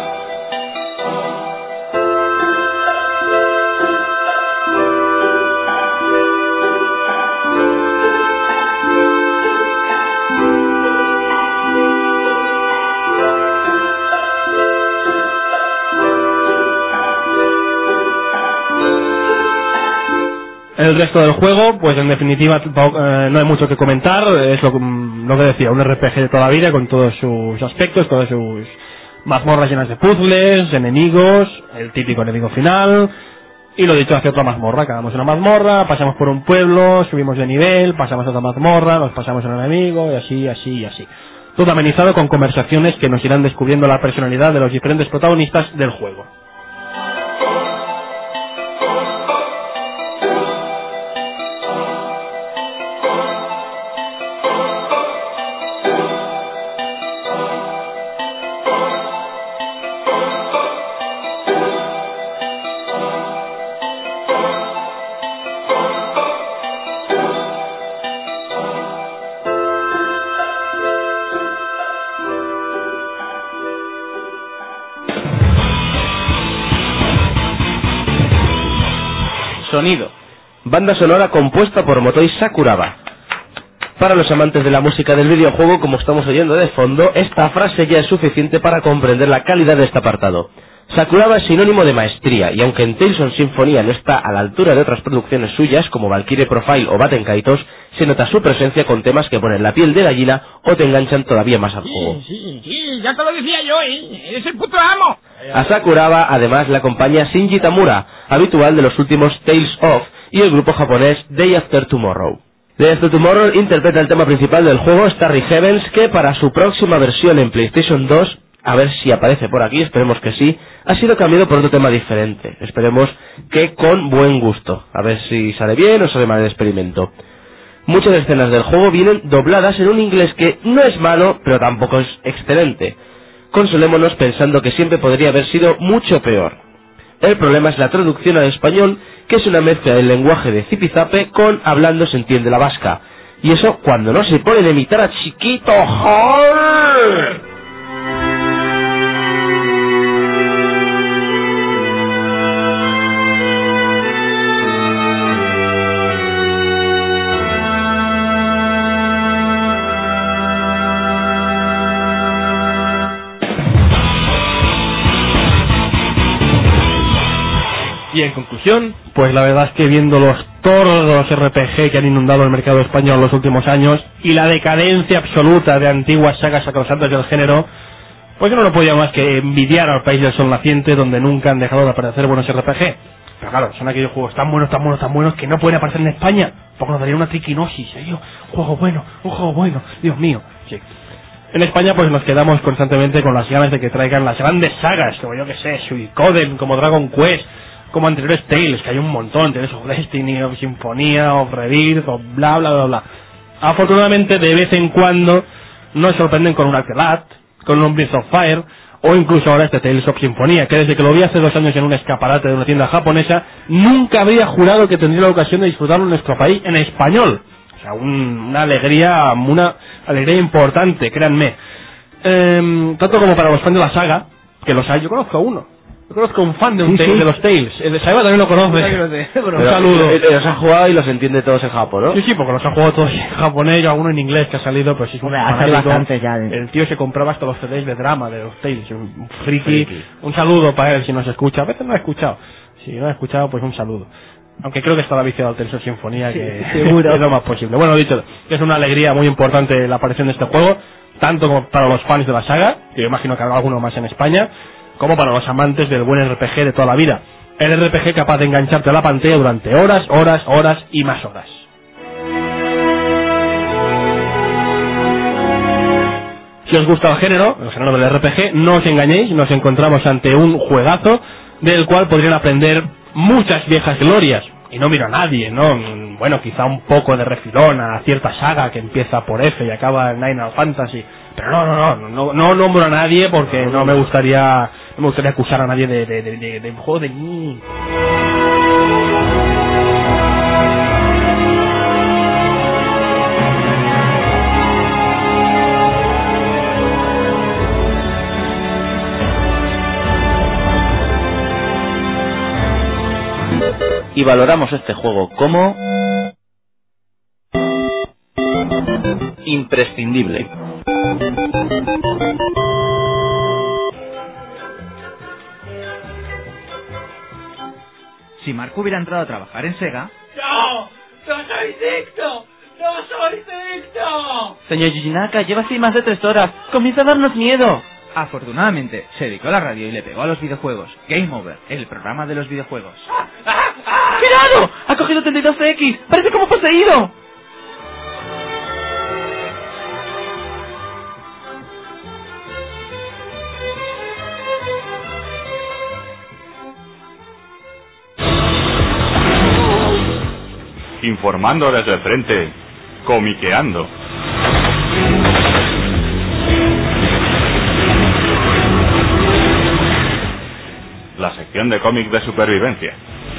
El resto del juego, pues en definitiva eh, no hay mucho que comentar, es lo, lo que decía, un R P G de toda la vida con todos sus aspectos, todas sus mazmorras llenas de puzzles, enemigos, el típico enemigo final, y lo dicho, hacia otra mazmorra, acabamos una mazmorra, pasamos por un pueblo, subimos de nivel, pasamos a otra mazmorra, nos pasamos a un enemigo, y así, así, y así. Todo amenizado con conversaciones que nos irán descubriendo la personalidad de los diferentes protagonistas del juego. Sonido. Banda sonora compuesta por Motoi Sakuraba. Para los amantes de la música del videojuego, como estamos oyendo de fondo, esta frase ya es suficiente para comprender la calidad de este apartado. Sakuraba es sinónimo de maestría, y aunque en Tales of Symphonia no está a la altura de otras producciones suyas, como Valkyrie Profile o Baten Kaitos, se nota su presencia con temas que ponen la piel de gallina o te enganchan todavía más al juego. Sí, sí, sí, ya te lo decía yo, ¿eh? Eres el puto amo. A Sakuraba, además, le acompaña Shinji Tamura, habitual de los últimos Tales of, y el grupo japonés Day After Tomorrow. Day After Tomorrow interpreta el tema principal del juego, Starry Heavens, que para su próxima versión en PlayStation dos, a ver si aparece por aquí, esperemos que sí, ha sido cambiado por otro tema diferente. Esperemos que con buen gusto, a ver si sale bien o sale mal el experimento. Muchas escenas del juego vienen dobladas en un inglés que no es malo, pero tampoco es excelente. Consolémonos pensando que siempre podría haber sido mucho peor. El problema es la traducción al español, que es una mezcla del lenguaje de Zipizape con hablando se entiende la vasca. Y eso cuando no se ponen a imitar a Chiquito. ¡Joder! Y en conclusión, pues la verdad es que viendo los tordos R P G que han inundado el mercado español en los últimos años y la decadencia absoluta de antiguas sagas sacrosantas del género, pues yo no lo podía más que envidiar al país del sol naciente, donde nunca han dejado de aparecer buenos R P G. Pero claro, son aquellos juegos tan buenos, tan buenos, tan buenos que no pueden aparecer en España, porque nos daría una triquinosis, ¿eh? Yo, un juego bueno, un juego bueno, Dios mío. Sí. En España pues nos quedamos constantemente con las ganas de que traigan las grandes sagas, como yo que sé, Suicoden, como Dragon Quest, como anteriores Tales, que hay un montón, Tales of Destiny, of Sinfonía, of Rebirth, of bla bla bla bla. Afortunadamente de vez en cuando nos sorprenden con un Arquelat, con un Breath of Fire, o incluso ahora este Tales of Symphonia, que desde que lo vi hace dos años en un escaparate de una tienda japonesa, nunca habría jurado que tendría la ocasión de disfrutarlo en nuestro país en español. O sea, un, una alegría, una alegría importante, créanme. Eh, tanto como para los fans de la saga, que los hay, yo conozco a uno. Yo conozco a un fan de, un Sí, Tales- sí. de los Tales. El de Saiba también lo conoce. Pero Un saludo. eh, eh, Los han jugado y los entiende todos en Japón, ¿no? Sí, sí, porque los han jugado todos en japonés y alguno en inglés que ha salido, pero sí es un Hombre, hace fanático. bastante ya de- El tío se compraba hasta los C Ds de drama de los Tales, un friki. Friki. Un saludo para él si nos escucha. A veces no ha escuchado. Si no ha escuchado, pues un saludo. Aunque creo que estaba viciado al Tales of Sinfonía, que seguro. es lo más posible. Bueno, dicho, que es una alegría muy importante la aparición de este juego, tanto como para los fans de la saga, que yo imagino que habrá alguno más en España, como para los amantes del buen R P G de toda la vida. El R P G capaz de engancharte a la pantalla durante horas, horas, horas y más horas. Si os gusta el género, el género del R P G, no os engañéis, nos encontramos ante un juegazo del cual podrían aprender muchas viejas glorias. Y no miro a nadie, ¿no? Bueno, quizá un poco de refilón a cierta saga que empieza por F y acaba en Final Fantasy. Pero no, no, no, no, no nombro a nadie porque no me gustaría, no me gustaría acusar a nadie de, de, de, de, de juego de mí. Y valoramos este juego como imprescindible. Si Marco hubiera entrado a trabajar en Sega... ¡No! ¡No soy Dicto! ¡No soy Dicto! Señor Yujinaka, lleva así más de tres horas. Comienza a darnos miedo. Afortunadamente, se dedicó a la radio y le pegó a los videojuegos. Game Over, el programa de los videojuegos. ¡Cuidado! ¡Ha cogido treinta y dos X! ¡Parece como poseído! Informando desde el frente, comiqueando. La sección de cómics de supervivencia.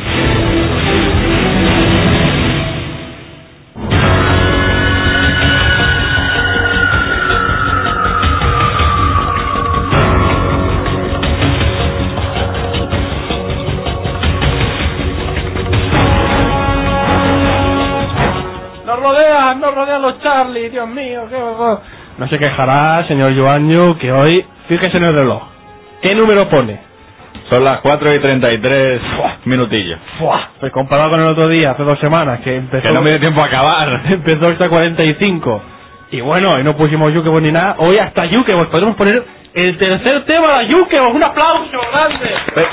¡Nos rodean! ¡Nos rodean los Charlie! ¡Dios mío! ¡Qué horror! No se quejará, señor Yuanyu, que hoy, fíjese en el reloj. ¿Qué número pone? Son las cuatro y treinta y tres minutillos. ¡Fua! Pues comparado con el otro día, hace dos semanas, que empezó... Que no me dio tiempo a acabar. Empezó hasta cuarenta y cinco. Y bueno, y no pusimos Yukebox ni nada. Hoy hasta Yukebox. Podemos poner el tercer tema de Yukebox. ¡Un aplauso grande!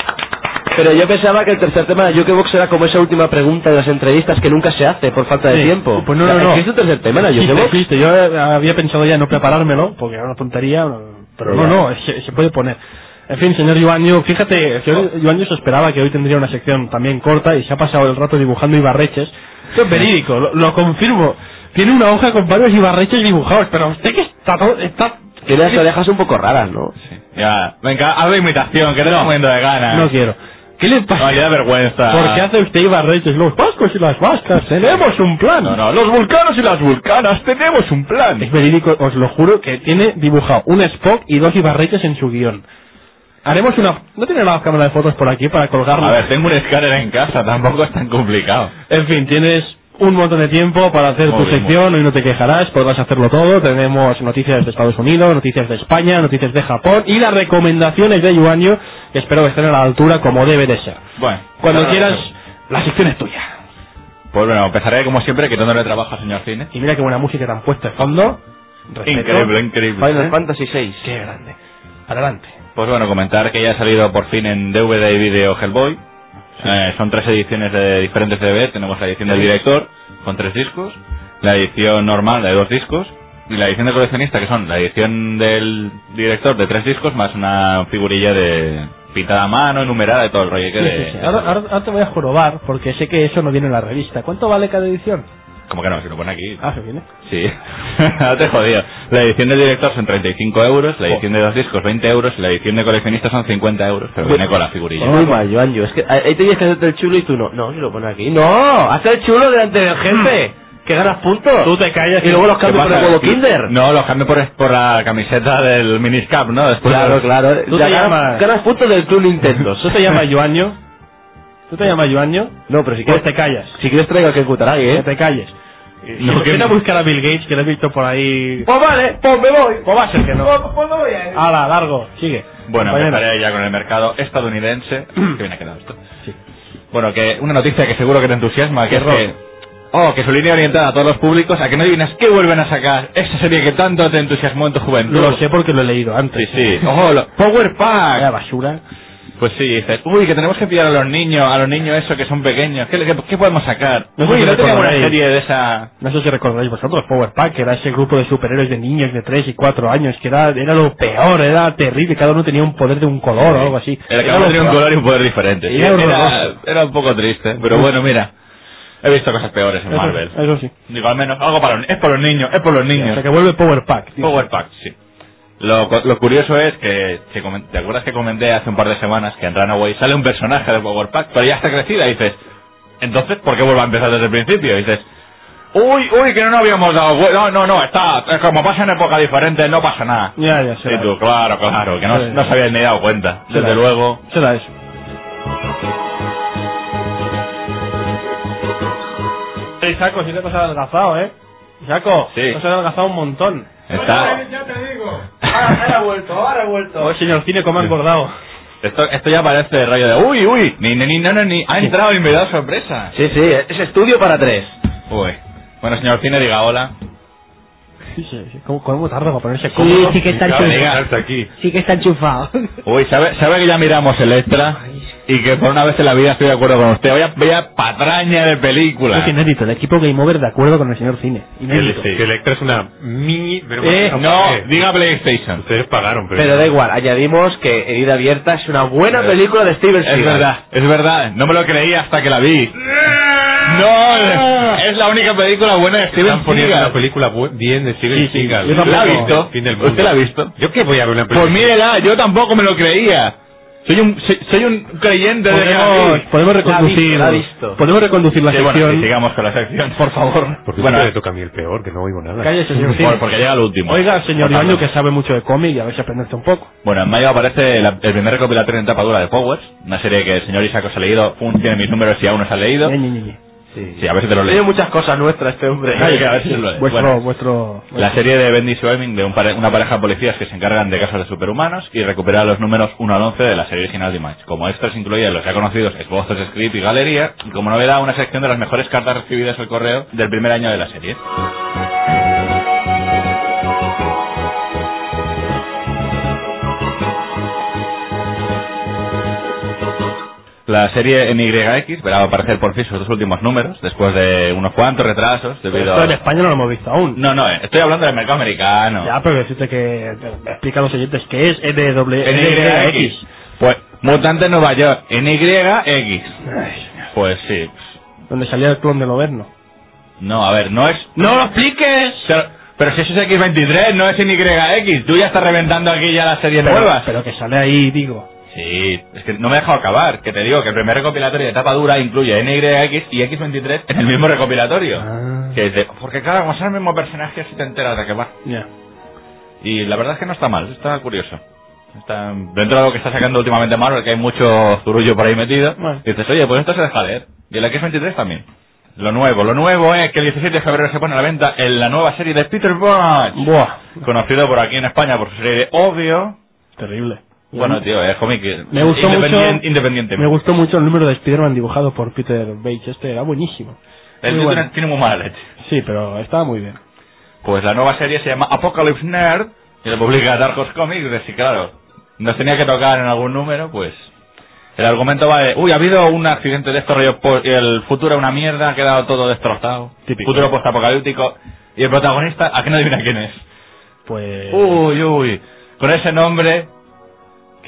Pero yo pensaba que el tercer tema de Yukebox era como esa última pregunta de las entrevistas que nunca se hace por falta de Sí, tiempo. Pues no, no, no. ¿Existe un tercer tema en la Existe, Yukebox? existe. Yo había pensado ya no preparármelo, porque era una tontería, pero no, no, se, se puede poner. En fin, señor Yuanyu, fíjate, el señor Yuanyu se esperaba que hoy tendría una sección también corta y se ha pasado el rato dibujando ibarreches. Esto es verídico, lo, lo confirmo. Tiene una hoja con varios ibarreches dibujados, pero usted que está todo... Está... Tiene las orejas un poco raras, ¿no? Sí. Ya, venga, haz la imitación, que te estoy poniendo de ganas. No quiero. ¿Qué le pasa? No, ya da vergüenza. ¿Por qué hace usted ibarreches? Los vascos y las vascas, tenemos un plan. No, no, los vulcanos y las vulcanas, tenemos un plan. Es verídico, os lo juro, que tiene dibujado un Spock y dos ibarreches en su guión. Haremos una... ¿No tiene la cámara de fotos por aquí para colgarla? A ver, tengo un escáner en casa, tampoco es tan complicado. En fin, tienes un montón de tiempo para hacer Muy tu bien, sección, hoy no te quejarás, podrás hacerlo todo. Tenemos noticias de Estados Unidos, noticias de España, noticias de Japón y las recomendaciones de Yuanyu, que espero que estén a la altura como debe de ser. Bueno, Cuando claro, quieras, pues, la sección es tuya. Pues bueno, empezaré como siempre quitándole trabajo al señor Cine. Y mira qué buena música te han puesto de fondo. Respeto. Increíble, increíble. Final ¿Eh? Fantasy seis. Qué grande. Adelante. Pues bueno, comentar que ya ha salido por fin en D V D y vídeo Hellboy. Eh, son tres ediciones de diferentes D V D. Tenemos la edición del director con tres discos, la edición normal de dos discos y la edición de coleccionista, que son la edición del director de tres discos más una figurilla de pintada a mano, enumerada y todo el rollo que Sí, de... sí, sí. Ahora, ahora- ahora te voy a jorobar porque sé que eso no viene en la revista. ¿Cuánto vale cada edición? ¿Cómo que no? Si lo pone aquí. Ah, ¿se viene? Sí. No te jodido. La edición de director son treinta y cinco euros, la edición de dos discos veinte euros y la edición de coleccionista son cincuenta euros, pero viene con la figurilla. Muy mal, Joanjo. Es que ahí tenías que hacerte el chulo y tú no. No, si lo pone aquí. ¡No! ¡Haz el chulo delante del jefe! ¡Que ganas puntos! Tú te callas y luego los cambias por el huevo Kinder. No, los cambio por, por la camiseta del Miniscap, ¿no? Después claro, de... claro. Tú ya te ganas, llamas... ganas puntos del Club Nintendo. ¿Tú te llamas Joanjo? ¿Tú te llamas Joanjo? No, pero si Pues quieres te callas. Si quieres traigo a Ken Kutaragi, ¿eh? Que te calles. No, No, que que no. buscar a Bill Gates, que lo he visto por ahí... Pues vale, pues me voy. Pues va a ser que no. Pues, pues me voy a ir. Hala, largo, sigue. Bueno, Compañero. empezaré ya con el mercado estadounidense. ¿Qué bien ha quedado esto? Sí. Bueno, que una noticia que seguro que te entusiasma, que es que... Oh, que su línea orientada a todos los públicos, a que no adivinas qué vuelven a sacar. Esa serie que tanto te entusiasmó en tu juventud. Lo sé porque lo he leído antes. Sí, sí. Oh, lo- Power Pack. Vaya basura. Pues sí, dices, uy, que tenemos que pillar a los niños, a los niños esos que son pequeños. ¿Qué, qué, qué podemos sacar? No sé uy, si no teníamos una recordaréis. serie de esa... No sé si recordáis vosotros, Power Pack, que era ese grupo de superhéroes de niños de tres y cuatro años, que era, era lo peor, era terrible, cada uno tenía un poder de un color o algo así. Era que cada uno lo tenía un peor. color y un poder diferente. Era Era, horroroso. era un poco triste, pero bueno, mira. He visto cosas peores en Eso- Marvel. Eso sí. Digo, al menos algo para los... Es por los niños, es por los O niños. sea, que vuelve Power Pack. tío. Power Pack, sí. Lo, lo curioso es que, si comen- ¿te acuerdas que comenté hace un par de semanas que en Runaway sale un personaje de Power Pack, pero ya está crecida? Y dices, entonces, ¿por qué vuelvo a empezar desde el principio? Y dices, uy, uy, que no nos habíamos dado cuenta. No, no, no, está, es como pasa en época diferente, no pasa nada. Ya, ya, será Y tú, claro, claro, que no, Sí. no se habían ni dado cuenta. Será Desde eso. luego. Será eso. Isaco, si te has adelgazado, ¿eh? Isaco, Sí. te has adelgazado un montón. Está... Ya te digo. Ahora he vuelto, ahora he vuelto. Oh, señor Cine, cómo ha engordado. Esto, esto ya parece el rollo de, uy, uy, ni, ni, ni, no, no, ni, ha entrado y me da sorpresa. Sí, sí, es estudio para tres. Uy. Bueno, señor Cine, diga hola. Sí, sí, sí. ¿Cómo, cómo tarda para ponerse Sí, cómodo? sí que está Claro, enchufado. diga. aquí. Sí que está enchufado. Uy, ¿sabe, sabe que ya miramos el extra? Y que por una vez en la vida estoy de acuerdo con usted. Vaya, vaya patraña de película. Es inédito, el equipo Game Over de acuerdo con el señor Cine. Inédito. Sí. Que Electra es una mini... Pero Eh, bueno, no, eh, diga PlayStation. Ustedes pagaron, pero... Pero da igual, añadimos que Herida Abierta es una buena Eh, película de Steven Es Seagal. verdad, es verdad. No me lo creía hasta que la vi. No, es la única película buena de Steven Están poniendo Seagal. una película bu- bien de Steven Sí, sí, Seagal. yo tampoco. ¿La ha visto? Fin del mundo. ¿Usted la ha visto? ¿Yo qué voy a ver una película? Pues mírela, yo tampoco me lo creía. Soy un, soy, soy un creyente de que la Podemos, vi. podemos reconducir, La ha visto. podemos reconducir la Sí, bueno, sección. sí, sigamos con la sección. Por favor. Porque Bueno, siempre le toca a mí el peor, que no oigo nada. Cállese, señor Por- Cine. porque llega el último. Oiga, señor Por favor. Iván, que sabe mucho de cómic y a ver si aprenderte un poco. Bueno, en mayo aparece la- el primer recopilatorio en tapa dura de Powers, una serie que el señor Isaco se ha leído, un tiene mis números y aún no se ha leído. Ñe, Ñe, Ñe, Ñe. Sí. Sí, a ver si te lo Tiene lees. muchas cosas nuestras este hombre. Ay, que a ver si lo lees. Vuestro, Bueno, vuestro, la serie de Bendy Swimming de un pare- una pareja de policías que se encargan de casos de superhumanos y recupera los números uno al once de la serie original de Image. Como extras incluyen los ya conocidos esbozos, script y galería, y como novedad una sección de las mejores cartas recibidas al correo del primer año de la serie. La serie N Y X verá aparecer por fin sus dos últimos números, después de unos cuantos retrasos debido Esto en a... España no lo hemos visto aún. No, no, eh, estoy hablando del mercado americano. Ya, pero decirte que me explica a los oyentes que es N W N Y X. Pues, Mutante Nueva York, N Y X. Pues sí. Donde salía el clon del Overno. No, a ver, no es... ¡No lo expliques! Pero, pero si eso es X veintitrés, no es N Y X. Tú ya estás reventando aquí ya las series Pero, nuevas. pero que sale ahí, digo. Sí, es que no me he dejado acabar. Que te digo que el primer recopilatorio de tapa dura incluye N Y X y X veintitrés en el mismo recopilatorio. Ah. Que dice, porque claro, como son el mismo personaje, si te enteras de qué va. Ya. Y la verdad es que no está mal, está curioso. Está dentro de lo que está sacando últimamente Marvel, que hay mucho zurullo por ahí metido. Bueno. Y dices, oye, pues esto se deja leer. Y el X veintitrés también. Lo nuevo, lo nuevo es que el diecisiete de febrero se pone a la venta en la nueva serie de Peter Bosch. Buah. Conocido por aquí en España por su serie de Obvio. Terrible. Bueno, tío, es cómic Me gustó independien- mucho. independiente. Me gustó mucho el número de Spider-Man dibujado por Peter Bates. Este era buenísimo. El Muy tío bueno. tiene, tiene muy mala leche. Sí, pero estaba muy bien. Pues la nueva serie se llama Apocalypse Nerd y la publica Dark Horse Comics. Y sí, claro, nos tenía que tocar en algún número, pues... El argumento va de, uy, ha habido un accidente de estos rollos, po- y el futuro es una mierda, ha quedado todo destrozado. Típico. Futuro postapocalíptico. Y el protagonista, ¿a qué no adivina quién es? Pues... Uy, uy. Con ese nombre, ¿Quién?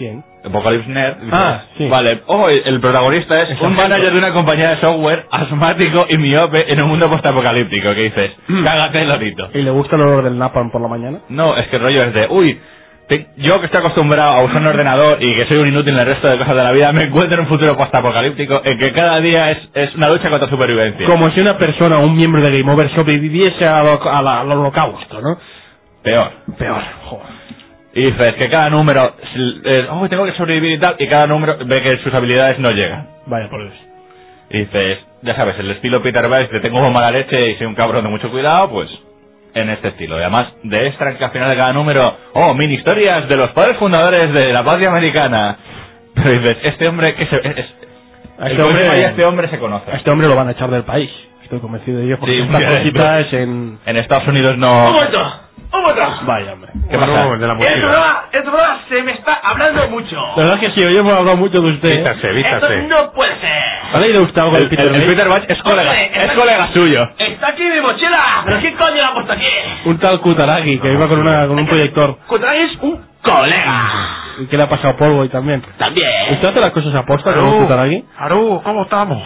Apocalypse Nerd. Dices, Ah, sí. Vale, oh, el protagonista es un manager de una compañía de software asmático y miope en un mundo postapocalíptico. Que dices, cágate, lorito. ¿Y le gusta el olor del napalm por la mañana? No, es que el rollo es de, uy, te- yo que estoy acostumbrado a usar un ordenador y que soy un inútil en el resto de cosas de la vida, me encuentro en un futuro postapocalíptico en que cada día es, es una lucha contra supervivencia. Como si una persona, un miembro de Game Over, sobreviviese a lo- a la- al holocausto, ¿no? Peor. Peor, joder. Y dices que cada número, eh, oh, tengo que sobrevivir y tal, y cada número ve que sus habilidades no llegan. Vaya por Dios. Y dices, ya sabes, el estilo Peter Weiss de tengo mala leche y soy un cabrón de mucho cuidado, pues en este estilo. Y además de extra, que al final de cada número, oh, mini historias de los padres fundadores de la patria americana. Pero dices, este hombre, que se, es, es- A el este hombre- problema y este hombre se conoce. A este hombre lo van a echar del país. Estoy convencido de ello porque Sí, estas mira, cositas en... En Estados Unidos no... ¡Un momento! ¡Un momento! Vaya, hombre. ¿Qué pasa? No, de la El mochila. programa, el programa se me está hablando mucho. La verdad es que sí, hoy hemos hablado mucho de usted. ¿eh? Vístase, Esto vístase. no puede ser. ¿Ha leído usted algo de El, Peter el- el Weiss? Peter Weiss es colega, Hombre, es está- colega suyo. Está aquí mi mochila. ¿Pero qué coño la ha puesto aquí? Un tal Kutaragi que iba con, una, con un proyector. Kutaragi es un colega. Y que le ha pasado polvo y también. También. ¿Usted hace las cosas a posta con Kutaragi? Haru, ¿cómo estamos?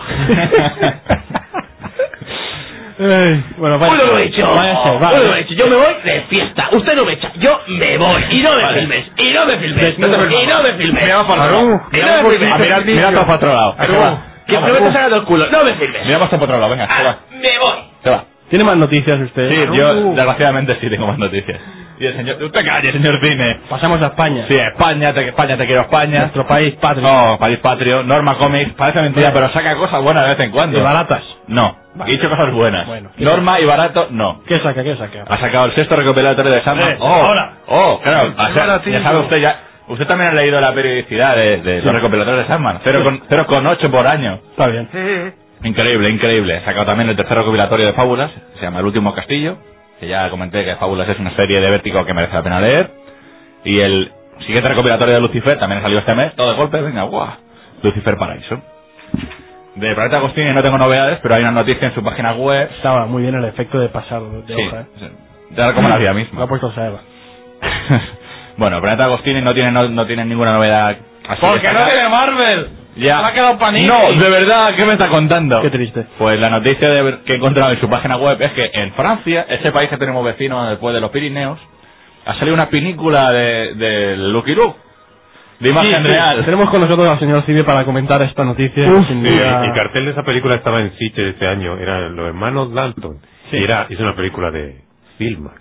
Ay, bueno, vaya. Uy, lo he hecho. Váyase, Uy, vale. lo he hecho. Yo me voy de fiesta. Usted no me echa. Yo me voy. Y no me Vale. filmes. Y no me filmes. No te Y filmes. no me filmes. Mira para otro lado. Y no me filmes. Ah, mira, mira todo para otro lado. Haru, Se va. que no me estés sacando el culo. No me filmes. Mira para otro lado, venga, se va. Ah, me voy. Se va. ¿Tiene más noticias usted? Sí, yo desgraciadamente sí tengo más noticias. Y el señor, usted calle, señor Cine. Pasamos a España. Sí, España, te, España, te quiero España. Nuestro país patrio. No, país patrio, Norma Comics, parece mentira, pero saca cosas buenas de vez en cuando. Y baratas. No, Vale. he dicho cosas buenas. Bueno. Norma y barato, no. ¿Qué saca, qué saca? Ha sacado el sexto recopilatorio de Sandman. Eh, Oh, ahora. oh, claro, o sea, baratillo. ya sabe usted ya. Usted también ha leído la periodicidad de, de los recopilatorios de Sandman. cero coma ocho por año. Está bien. Increíble, increíble. He sacado también el tercer recopilatorio de Fábulas, se llama El Último Castillo, que ya comenté que Fábulas es una serie de Vértigo que merece la pena leer. Y el siguiente recopilatorio de Lucifer también ha salido este mes, todo de golpe, venga, guau. Lucifer Paraíso. De Planeta Agostini no tengo novedades, pero hay una noticia en su página web. Estaba muy bien el efecto de pasar de Sí, hoja, ¿eh? ya como la vida Lo misma. ha puesto Saeva. Bueno, Planeta Agostini no tiene, no, no tiene ninguna novedad. así Porque no destacada. tiene Marvel. Ya. Se me ha quedado Panini. No, de verdad, ¿qué me está contando? Qué triste. Pues la noticia de- que he encontrado en su página web es que en Francia, ese país que tenemos vecino después de los Pirineos, ha salido una película de, de Lucky Luke, de imagen Sí, sí. real. Tenemos con nosotros al señor Cibe para comentar esta noticia. Sin Sí, duda- el cartel de esa película estaba en Sitges este año. Eran los hermanos Dalton. Sí. Y era, es una película de Filmax.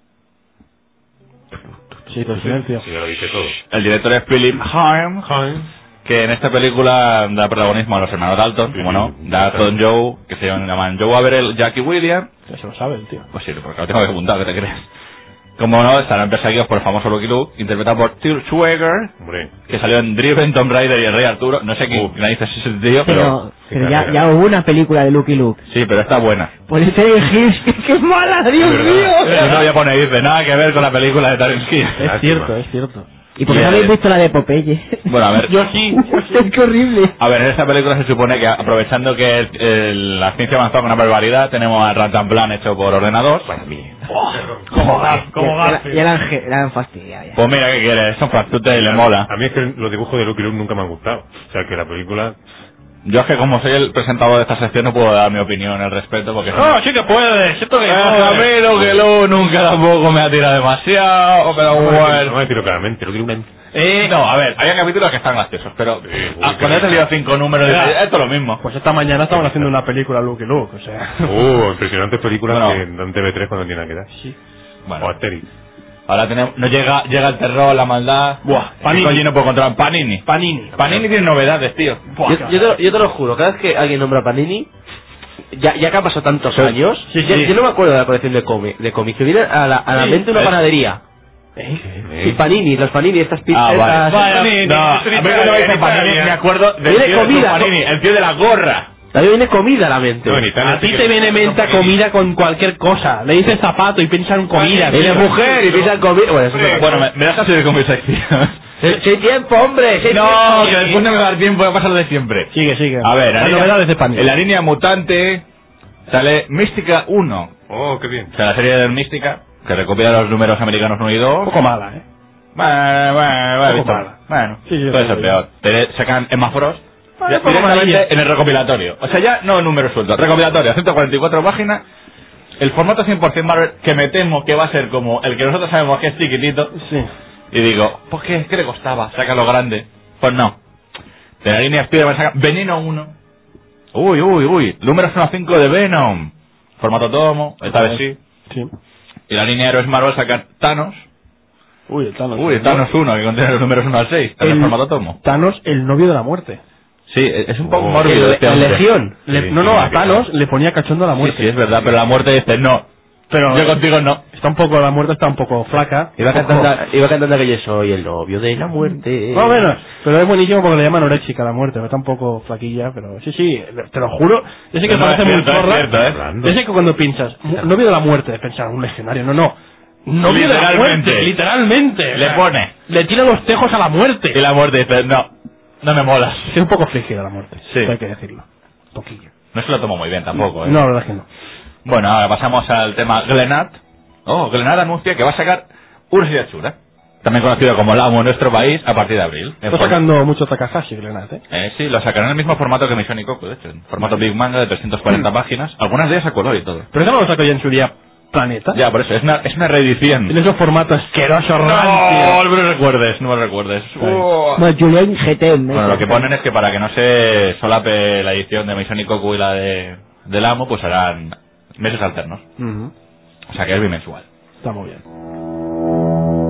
Sí, los silencio. Sí, ya lo dice todo. El director es Philip Harm, que en esta película da protagonismo a los hermanos Dalton, como no, Dalton Joe, que se llaman Joe Averill, Jackie Williams. Ya se lo sabe el tío. Pues sí, porque lo tengo que apuntar, ¿qué te crees? Como no, estarán perseguidos por el famoso Lucky Luke, interpretado por Till Schweiger, Hombre. que salió en Driven, Tomb Raider y el Rey Arturo. No sé quién narices es ese tío, pero... Pero, pero ya, ya hubo una película de Lucky Luke. Sí, pero está buena. Policía de Hills, ¡qué mala, Dios mío! Y no voy a poner, dice, nada que ver con la película de Terence Hill. Es cierto, es cierto. ¿Y por qué no habéis visto la de Popeye? Bueno, a ver... Yo sí. Es que horrible. A ver, en esta película se supone que, aprovechando que el- el- la ciencia avanzó con una barbaridad, tenemos a Rantanplan hecho por ordenador. Como Gar, como Ya, Garfield. ya la han, ge- la han fastidiado ya. Pues mira, ¿qué quieres? Son frastutes y le mola. A mí es que los dibujos de Lucky Luke nunca me han gustado. O sea, que la película... Yo es que como soy el presentador de esta sección no puedo dar mi opinión al respecto porque... No, sí que puedes. Esto que a mí lo que lo nunca tampoco me ha tirado demasiado, pero No me bueno... decirlo claramente. Lucky Luke... Eh, no, a ver, hay capítulos que están graciosos, pero uy, ah, qué cuando he bien. salido cinco números, Ya. de- esto es lo mismo. Pues esta mañana estaban haciendo una película Lucky Luke, o sea. Uh, impresionantes películas Bueno. que dan T V tres cuando tiene que dar. Sí. Bueno, O Asterix. ahora tenemos, no llega, llega el terror, la maldad. Buah, Panini. Panini. no puedo controlar. Panini. Panini. Panini tiene novedades, tío. Buah, Yo, yo, te, lo- yo te lo juro, cada vez que alguien nombra Panini, ya, ya que han pasado tantos Sí. años, Sí, ya- sí. yo no me acuerdo de la colección de, cómic, de cómics. Me viene a la, a la Sí. mente una ¿Eh? panadería. ¿Eh? Y Panini, los Panini, estas pizzas. Ah, vale. Vaya, Panini, no, no, es a una mí cuando me dicen Italia, Panini Italia. me acuerdo del Viene tío de comida, Panini, el tío de la gorra. También viene comida a la mente. No, en Italia A ti sí te que- viene menta comida con cualquier cosa. Le dices zapato y piensas en comida. Viene tío. mujer y piensa comida. Bueno, eso es otra cosa. Bueno, me, me dejas seguir con mi sección. Sí, sí, tiempo, hombre. Sí, No, tiempo. que después no me va a dar tiempo, voy a pasar lo de siempre. Sigue, sigue. A ver, las la novedades de línea, Panini. en la línea mutante sale Mística uno. Oh, qué bien. O sea, la serie de Mística, que recopila los números americanos uno y Un dos. poco mala, ¿eh? Bueno, bueno, bueno, visto. Bueno, Sí, sí, todo eso sí. peor. Te sacan Emma Frost Bueno, ya poco directamente amarilla. en el recopilatorio. O sea, ya no números sueltos. Recopilatorio, ciento cuarenta y cuatro páginas. El formato cien por cien Marvel, que me temo que va a ser como el que nosotros sabemos que es chiquitito. Sí. Y digo, pues qué, ¿qué le costaba? Sácalo grande. Pues no. De la línea Spider-Man saca Veneno uno. Uy, uy, uy. Números uno a cinco de Venom. Formato tomo, esta vez sí. Sí. Y la línea Héroes Marvel saca Thanos. Uy, el Thanos. Uy, Thanos uno, que contiene los números uno al seis. También El- formato tomo. Thanos, el novio de la muerte. Sí, es un poco Oh, mórbido el- este la hombre. Legión. Le- Sí, no, sí, no, a sí, Thanos sí. le ponía cachondo a la Sí, muerte. sí, es verdad, pero la muerte dice no. Pero Yo contigo no. está un poco, la muerte está un poco flaca. Iba un poco- cantando, iba cantando que yo soy el novio de la muerte. Más o menos, pero es buenísimo porque le llaman anoréxica a la muerte, está un poco flaquilla, pero sí, sí, te lo juro, yo sé que No, no, parece es muy cierto, es zorra, cierto, ¿eh? Hablando. yo sé que cuando pinchas, mu- novio de la muerte, pensar un legionario, no, no, novio de la Literalmente. muerte, literalmente, Le pone. le tira los tejos a la muerte, Y la muerte dice no. No me molas. es un poco frígida la muerte, Sí. hay que decirlo, un poquillo. No se lo tomo muy bien tampoco, ¿eh? No, la verdad es que no. Bueno, ahora pasamos al tema Glenat. Oh, Glenat anuncia que va a sacar Ursa Chura, también conocido como Lamo en nuestro país, a partir de abril. En Está forma- sacando mucho Takahashi, Glenat, ¿eh? Eh, sí, lo sacarán en el mismo formato que Mission y Coco, de hecho, en formato Big Manga de trescientas cuarenta páginas, algunas de ellas a color y todo. Pero eso no lo sacó ya en su día Planeta, Ya, por eso, es una, es una reedición. en esos formatos asquerosos, No, rancios. no lo recuerdes, no lo recuerdes. Oh. Bueno, Julien G T. Bueno, lo que ponen es que para que no se solape la edición de Mission y Coco y la de del Amo, pues harán meses alternos. Ujú, O sea que es bimensual. está muy bien.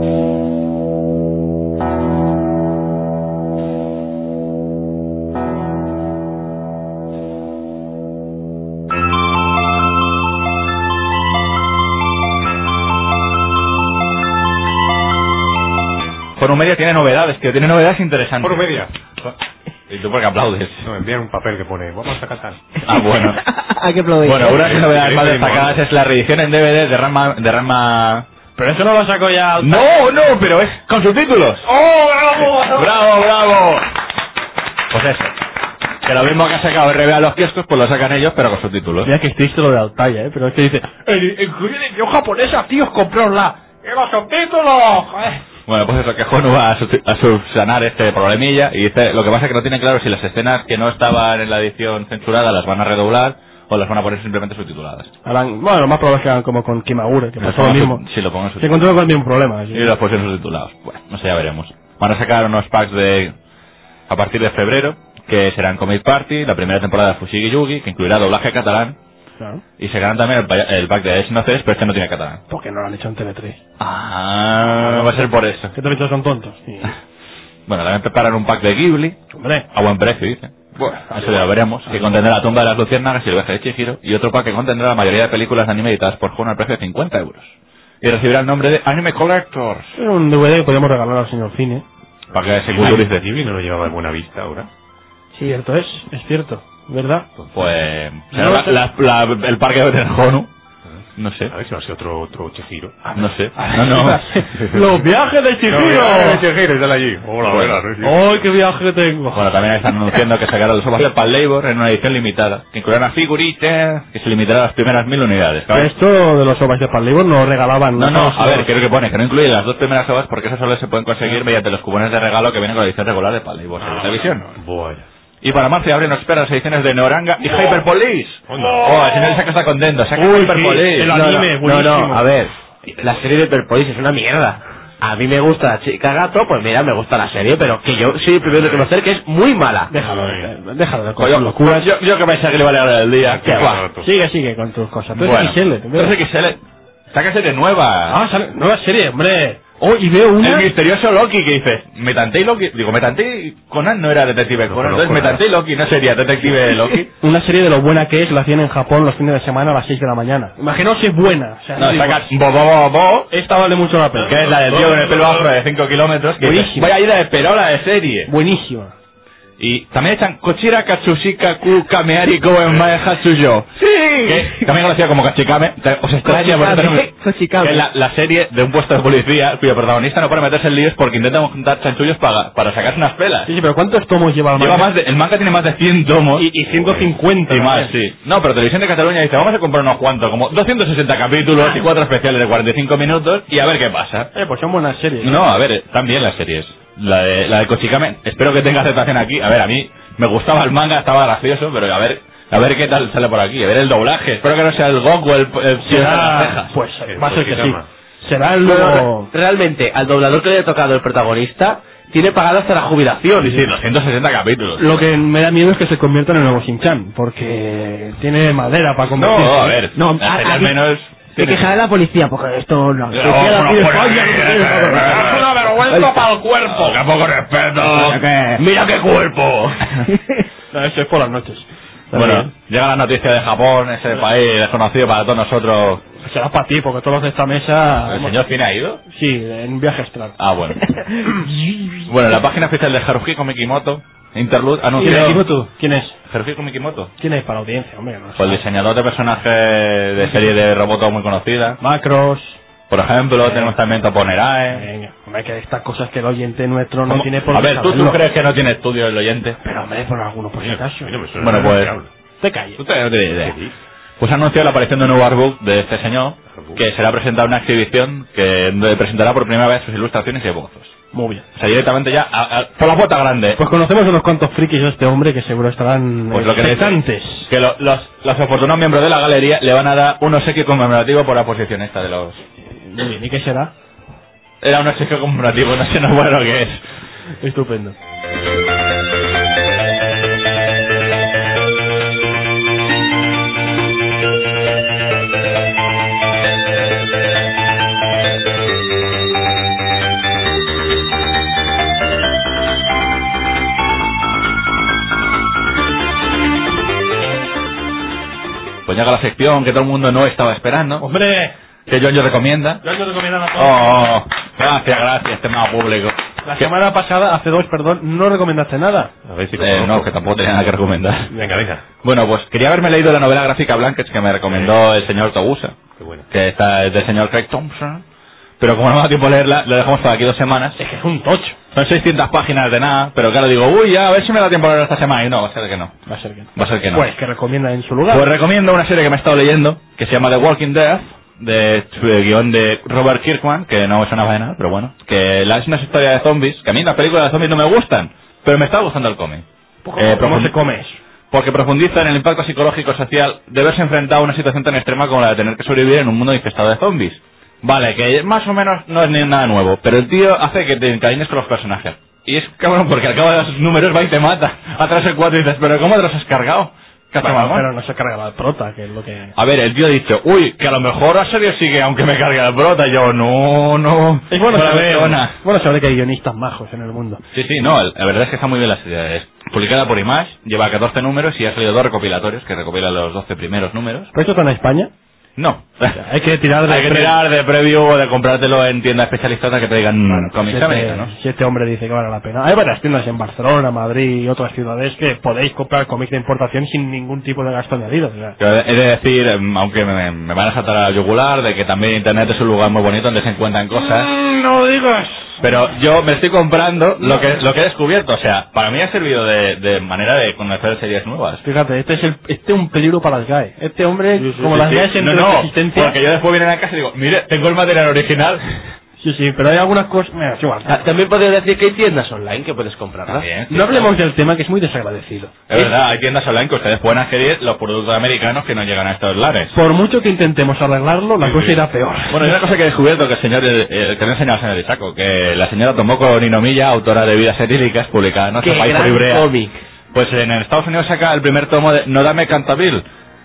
Forum Media tiene novedades, que tiene novedades interesantes. Forum Media. ¿Y tú por qué aplaudes? No, me envían un papel que pone, vamos a cantar. Ah, bueno. Hay que aplaudir. Bueno, una de las novedades más Sí, destacadas sí, es la reedición en D V D de Rama... De Rama... Pero eso no lo sacó ya al... No, no, pero es con subtítulos. ¡Oh, bravo! ¡Bravo, bravo! Pues eso. Que lo mismo que ha sacado R B A los kioscos, pues lo sacan ellos, pero con subtítulos. Mira que es triste lo de Altaya, ¿eh? Pero es que dice, en, en edición japonesa, tíos, comprarla. ¡Y los subtítulos! Joder. Bueno, pues eso, que Honu va a, su- a subsanar este problemilla y dice, lo que pasa es que no tiene claro si las escenas que no estaban en la edición censurada las van a redoblar o las van a poner simplemente subtituladas. Harán, bueno, lo más probable es que hagan como con Kimagure, que Lo pasó lo pongan mismo. sub- Sí, lo pongan Se subtitulados. encontró con el mismo problema. así. Y los pusieron subtitulados. Bueno, no sé, ya veremos. Van a sacar unos packs de a partir de febrero, que serán Comic Party, la primera temporada de Fushigi Yugi, que incluirá doblaje catalán, Claro. y sacarán también el, pa- el pack de Snoces, pero este no tiene catalán. Porque no lo han hecho en T V tres. Ah, va a ser por eso. Que te son tontos. Sí. Bueno, también preparan un pack de Ghibli, Hombre. a buen precio, dicen. Bueno, eso ya lo veremos, que contendrá La tumba de las luciérnagas y El viaje de Chihiro, y otro pack que contendrá la mayoría de películas de anime editadas por Juno al precio de cincuenta euros. Y recibirá el nombre de Anime Collectors, Es un D V D que podríamos regalar al señor Cine. para que se Ay, culturice. Ghibli no lo llevaba de buena vista ahora. Cierto es, es cierto, ¿verdad? Pues, No, será la- la- la- el parque de tener Honu, no sé, A ver si va a ser otro, otro Chihiro. no sé, no, no. Los viajes de Chihiro. Chihiro, sale allí. Hola, Bueno. hola. ¡Ay, qué viaje tengo! Bueno, también están anunciando que sacarán los ovas de Pal Labor en una edición limitada, que incluirá una figurita que se limitará a las primeras mil unidades. ¿sabes? Esto de los ovas de Pal Labor no lo regalaban. No, no, a ver, que creo que pone que no incluye las dos primeras ovas porque esas solo se pueden conseguir mediante los cupones de regalo que vienen con la edición regular de Pal Labor en la televisión. Bueno. Y para marzo y abril nos esperan las ediciones de Neoranga y Hyperpolice. Onda. Oh, el señor Isaac está contento, saca Uy, sí, Hyperpolice. el No, anime, no, buenísimo. no, no, a ver, la serie de Perpolis es una mierda. A mí me gusta la chica gato, pues mira, me gusta la serie, pero que yo soy el primero de reconocer que es muy mala. Déjalo, eh, déjalo de Pues cosas yo, locuras. yo, yo que pensé que le iba a leer el día. Qué Buah. barato. Sigue, sigue con tus cosas. Tú Bueno, eres X L, te veo. tres X L. Saca serie nueva. Ah, sale, nueva serie, hombre. Oh, y veo una... El misterioso Loki que dice, Metante y Loki, digo, Metante y Conan no era detective No Conan, conozco entonces Metante y Loki no sería detective Loki. Una serie de lo buena que es, la hacían en Japón los fines de semana a las seis de la mañana. Imaginaos si es buena. O sea, No, digo, saca Bo Bo Bo Bo, esta vale mucho la pena. que es la del tío con el pelo afro de cinco kilómetros, que dice, Buenísima. vaya ida de perola de serie. Buenísima. Y también echan Kochira Katsushika Ku Kameari Koen Mae Hatsuyo. ¡Sí! Que también conocida como Kachikame. Os extraña porque Kochikame. es la, la serie de un puesto de policía cuyo protagonista no puede meterse en líos porque intenta juntar chanchullos para, para sacarse unas pelas. Sí, sí, pero ¿cuántos tomos lleva el manga? Lleva más de, el manga tiene más de cien tomos. Y, y ciento cincuenta. Y más, sí. No, pero Televisión de Cataluña dice, vamos a comprar unos cuantos, como doscientos sesenta capítulos y cuatro especiales de cuarenta y cinco minutos y a ver qué pasa. Eh, pues son buenas series. No, a ver, están bien las series. La de, la de Kochikame, espero que tenga aceptación aquí. A ver, a mí me gustaba el manga, estaba gracioso, pero a ver, a ver qué tal sale por aquí. A ver el doblaje. Espero que no sea el Goku, el, el será, pues va a ser que sí. Será el Pero, nuevo... realmente, al doblador que le ha tocado el protagonista, tiene pagado hasta la jubilación. Sí, sí, doscientos sesenta capítulos. Lo que me da miedo es que se convierta en el nuevo Shin-Chan, porque tiene madera para convertirse. No, a ver, No, al aquí- menos... Hay que dejar a la policía, porque esto no. No, no, una vergüenza para el cuerpo. ¡Qué poco respeto! ¡Mira qué cuerpo! No, eso es por las noches. Bueno, llega la noticia de Japón, ese país desconocido para todos nosotros. Será para ti, porque todos los de esta mesa... ¿El señor Cine ha ido? Sí, en un viaje astral. Ah, bueno. Bueno, la página oficial de Haruhiko Mikimoto, Interlude, anunció... Mikimoto? ¿Quién es? Haruhiko Mikimoto. ¿Quién es para la audiencia, hombre? No sé. Pues el diseñador de personajes de serie de robots muy conocida. Macros... Por ejemplo, Eh. tenemos también Toponerae. Venga, hombre, que estas cosas que el oyente nuestro no ¿Cómo? tiene por A qué ver, ¿tú, ¿tú saberlo. crees que no tiene estudio el oyente? Pero, hombre, por alguno, por si acaso. Bueno, pues... Te calles. Tú te- no tienes idea. Pues ha anunciado la aparición de un nuevo artbook de este señor, que será presentado en una exhibición que donde presentará por primera vez sus ilustraciones y esbozos. Muy bien. O sea, directamente ya a- a- por la puerta grande. Pues conocemos unos cuantos frikis de este hombre que seguro estarán Pues lo que expectantes. dice, que lo- los, los afortunados miembros de la galería le van a dar un obsequio conmemorativo por la posición esta de los... Muy bien, ¿y qué será? Era un obsequio conmemorativo, no sé no bueno lo que es. Estupendo. Pues llega la sección que todo el mundo no estaba esperando. ¡Hombre! Que John yo recomienda. Yo te recomiendo a todos. Oh, oh, gracias, gracias, estimado público. La Que- semana pasada, hace dos, perdón, no recomendaste nada. A ver si Eh, no, que tampoco tenía nada que recomendar. Venga, venga. Bueno, pues quería haberme leído la novela gráfica Blankets que me recomendó el señor Togusa, Qué bueno. que está es del señor Craig Thompson, pero como no me da tiempo a leerla, lo dejamos para aquí dos semanas. Es que es un tocho. Son seiscientas páginas de nada, pero claro, digo, uy, ya, a ver si me da tiempo a leerla esta semana, y no, va a ser que no. Va a ser que no. Va a ser que no. Pues que recomienda en su lugar. Pues recomiendo una serie que me he estado leyendo, que se llama The Walking Dead, de eh, guión de Robert Kirkman, que no me suena de nada, pero bueno, que la- es una historia de zombies, que a mí las películas de zombies no me gustan, pero me está gustando el cómic. ¿Cómo, Eh, cómo profund- se come eso? Porque profundiza en el impacto psicológico y social de verse enfrentado a una situación tan extrema como la de tener que sobrevivir en un mundo infestado de zombies. Vale, que más o menos no es ni nada nuevo, pero el tío hace que te encariñes con los personajes. Y es cabrón, porque al cabo de los números va y te mata. Atrás el cuatro y dices, pero ¿cómo te los has cargado? Bueno, Cachamamón. pero no se carga la prota, que es lo que... A ver, el tío ha dicho, uy, que a lo mejor la serie sigue aunque me cargue la prota. Y yo, no, no. Es bueno no la saber, veo, na. bueno saber que hay guionistas majos en el mundo. Sí, sí, no, la verdad es que está muy bien la serie. Es publicada por Image, lleva catorce números y ha salido dos recopilatorios que recopilan los doce primeros números. ¿Pero esto está en España? No. Hay que tirar de... Hay que pre- tirar de preview o de comprártelo en tiendas especializadas que te digan Bueno, cómics si, este, americanos. si este hombre dice que vale la pena. Hay varias tiendas en Barcelona, Madrid y otras ciudades que podéis comprar cómics de importación sin ningún tipo de gasto añadido. O sea, Que He de decir, em, aunque me, me van a saltar a la yugular, de que también Internet es un lugar muy bonito donde se encuentran cosas. no digas. Pero yo me estoy comprando lo que lo que he descubierto. O sea, para mí ha servido de, de manera de conocer series nuevas. Fíjate, este es el, este es un peligro para las G A E. Este hombre, como Sí, las sí. G A E en No, no, existencia... porque yo después viene a casa y digo, mire, tengo el material original. Sí, sí, pero hay algunas cosas... Mira, es igual. Ah, También podría decir que hay tiendas online que puedes comprarlas. También, sí, No hablemos claro. del tema, que es muy desagradecido. Es verdad, hay tiendas online que ustedes pueden adquirir los productos americanos que no llegan a estos lares. Por mucho que intentemos arreglarlo, la Sí, cosa sí. irá peor. Bueno, hay una cosa que he descubierto que el señor, eh, eh, que no enseñaba el señor Isaco, que la señora Tomoko Ninomiya, autora de Vidas Etíricas, publicada en nuestro ¡Qué país por gran Ibrea, cómic! pues en Estados Unidos saca el primer tomo de No Dame Cantabile,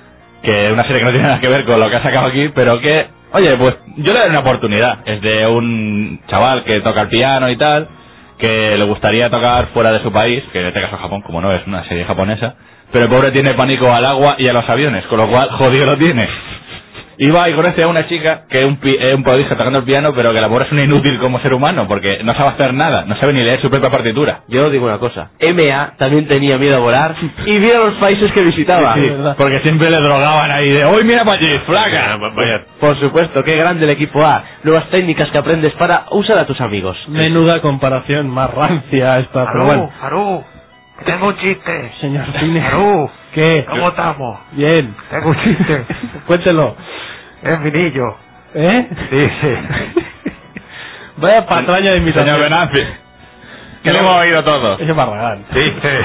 que es una serie que no tiene nada que ver con lo que ha sacado aquí, pero que, oye, pues yo le doy una oportunidad. Es de un chaval que toca el piano y tal, que le gustaría tocar fuera de su país, que en este caso Japón, como no es una serie japonesa, pero el pobre tiene pánico al agua y a los aviones, con lo cual jodido lo tiene. Y va y conoce a una chica que es un, pi- es un prodigio tocando el piano, pero que la pobre es una inútil como ser humano, porque no sabe hacer nada, no sabe ni leer su propia partitura. Yo digo una cosa, M A también tenía miedo a volar y vio los países que visitaba. Sí, sí, porque siempre le drogaban ahí de, ¡hoy mira para allí, flaca! Vaya. Por supuesto, qué grande el equipo A. Nuevas técnicas que aprendes para usar a tus amigos. Menuda comparación más rancia esta, pero bueno. Harú, tengo un chiste. Señor Cine. Harú, ¿qué? ¿cómo estamos? Bien. Tengo un chiste. Cuéntelo. Es mi niño. ¿Eh? Sí, sí. Vaya patraña de invitación. Señor Venancio, que le hemos oído todos. Ese Barragán. Sí,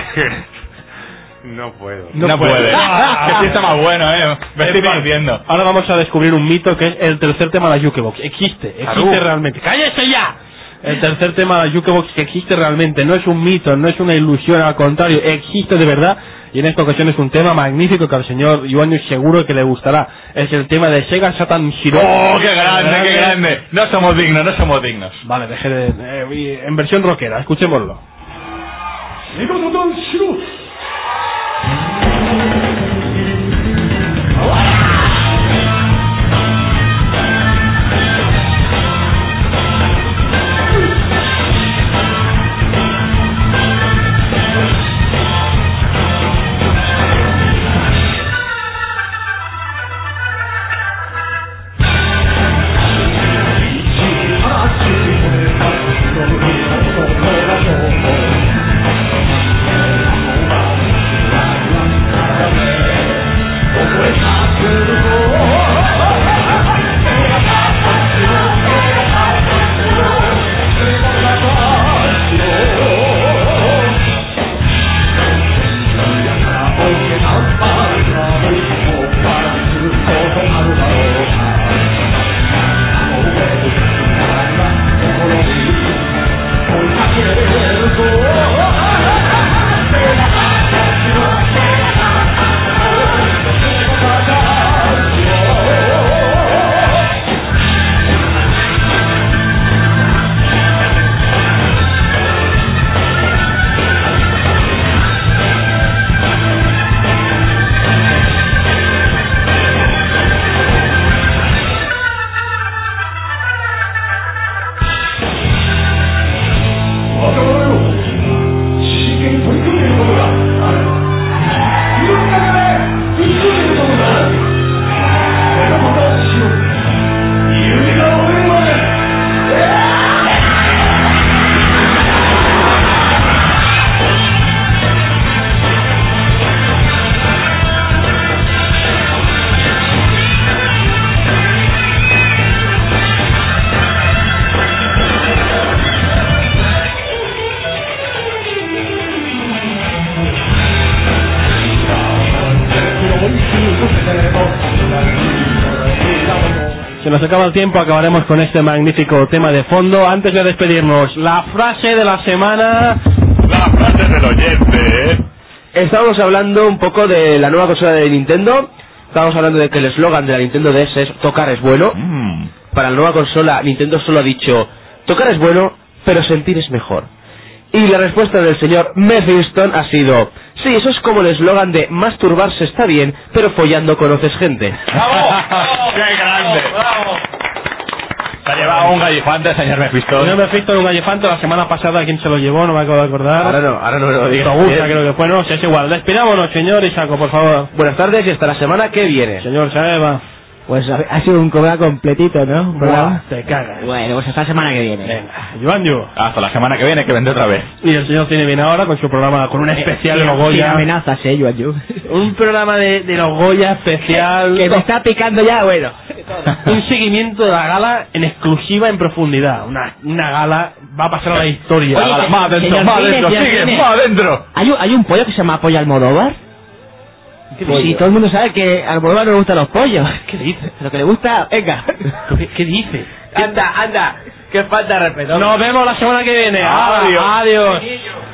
no puedo. No, no puede. Que sí está más bueno, eh. Me estoy partiendo. Ahora vamos a descubrir un mito que es el tercer tema de la Jukebox. Existe, existe Harú. realmente. ¡Cállese ya! El tercer tema de la Jukebox que existe realmente. No es un mito, no es una ilusión, al contrario, existe de verdad. Y en esta ocasión es un tema magnífico que al señor Iván seguro que le gustará. Es el tema de Sega Saturn Shiro. ¡Oh, qué grande, qué grande! No somos dignos, no somos dignos. Vale, deje de... Eh, en versión rockera, escuchémoslo. Sega Saturn Shiro. Se nos acaba el tiempo, acabaremos con este magnífico tema de fondo. Antes de despedirnos, la frase de la semana... La frase del oyente, ¿eh? Estamos hablando un poco de la nueva consola de Nintendo. Estamos hablando de que el eslogan de la Nintendo D S es tocar es bueno. Mm. Para la nueva consola, Nintendo solo ha dicho tocar es bueno, pero sentir es mejor. Y la respuesta del señor Mephiston ha sido: sí, eso es como el eslogan de masturbarse está bien, pero follando conoces gente. ¡Bravo! ¡Qué grande! ¡Bravo! Se ha llevado un gallifante, señor Mephiston. Señor Mephiston, un gallifante, la semana pasada, ¿quién se lo llevó? No me acabo de acordar. Ahora no, ahora no me lo digas. Gusta, creo que fue, no, si es igual. Despidámonos, señor Isaco, por favor. Buenas tardes y hasta la semana que viene. Señor Saeva. Pues ha, ha sido un programa completito, ¿no? Un programa. Te cagas. Bueno, pues hasta la semana que viene. Venga, Joanjo. Hasta la semana que viene, que vendré otra vez. Y el señor Cine viene ahora con su programa, con un especial de los Goya. Sin amenazas, eh, Joanjo. Un programa de, de los Goya especial. Que me está picando ya, bueno. Un seguimiento de la gala en exclusiva, en profundidad. Una, una gala, va a pasar a la historia. Oye, La gala, que- más adentro, señor más Cine, adentro, señor sigue, Cine. más adentro. ¿Hay un, hay un pollo que se llama Pollo Almodóvar? Sí, todo el mundo sabe que a Almodóvar no le gustan los pollos. ¿Qué dice? Lo que le gusta, venga. ¿Qué, qué dice? Anda, anda, que falta de respeto. Nos vemos la semana que viene. Adiós. Adiós.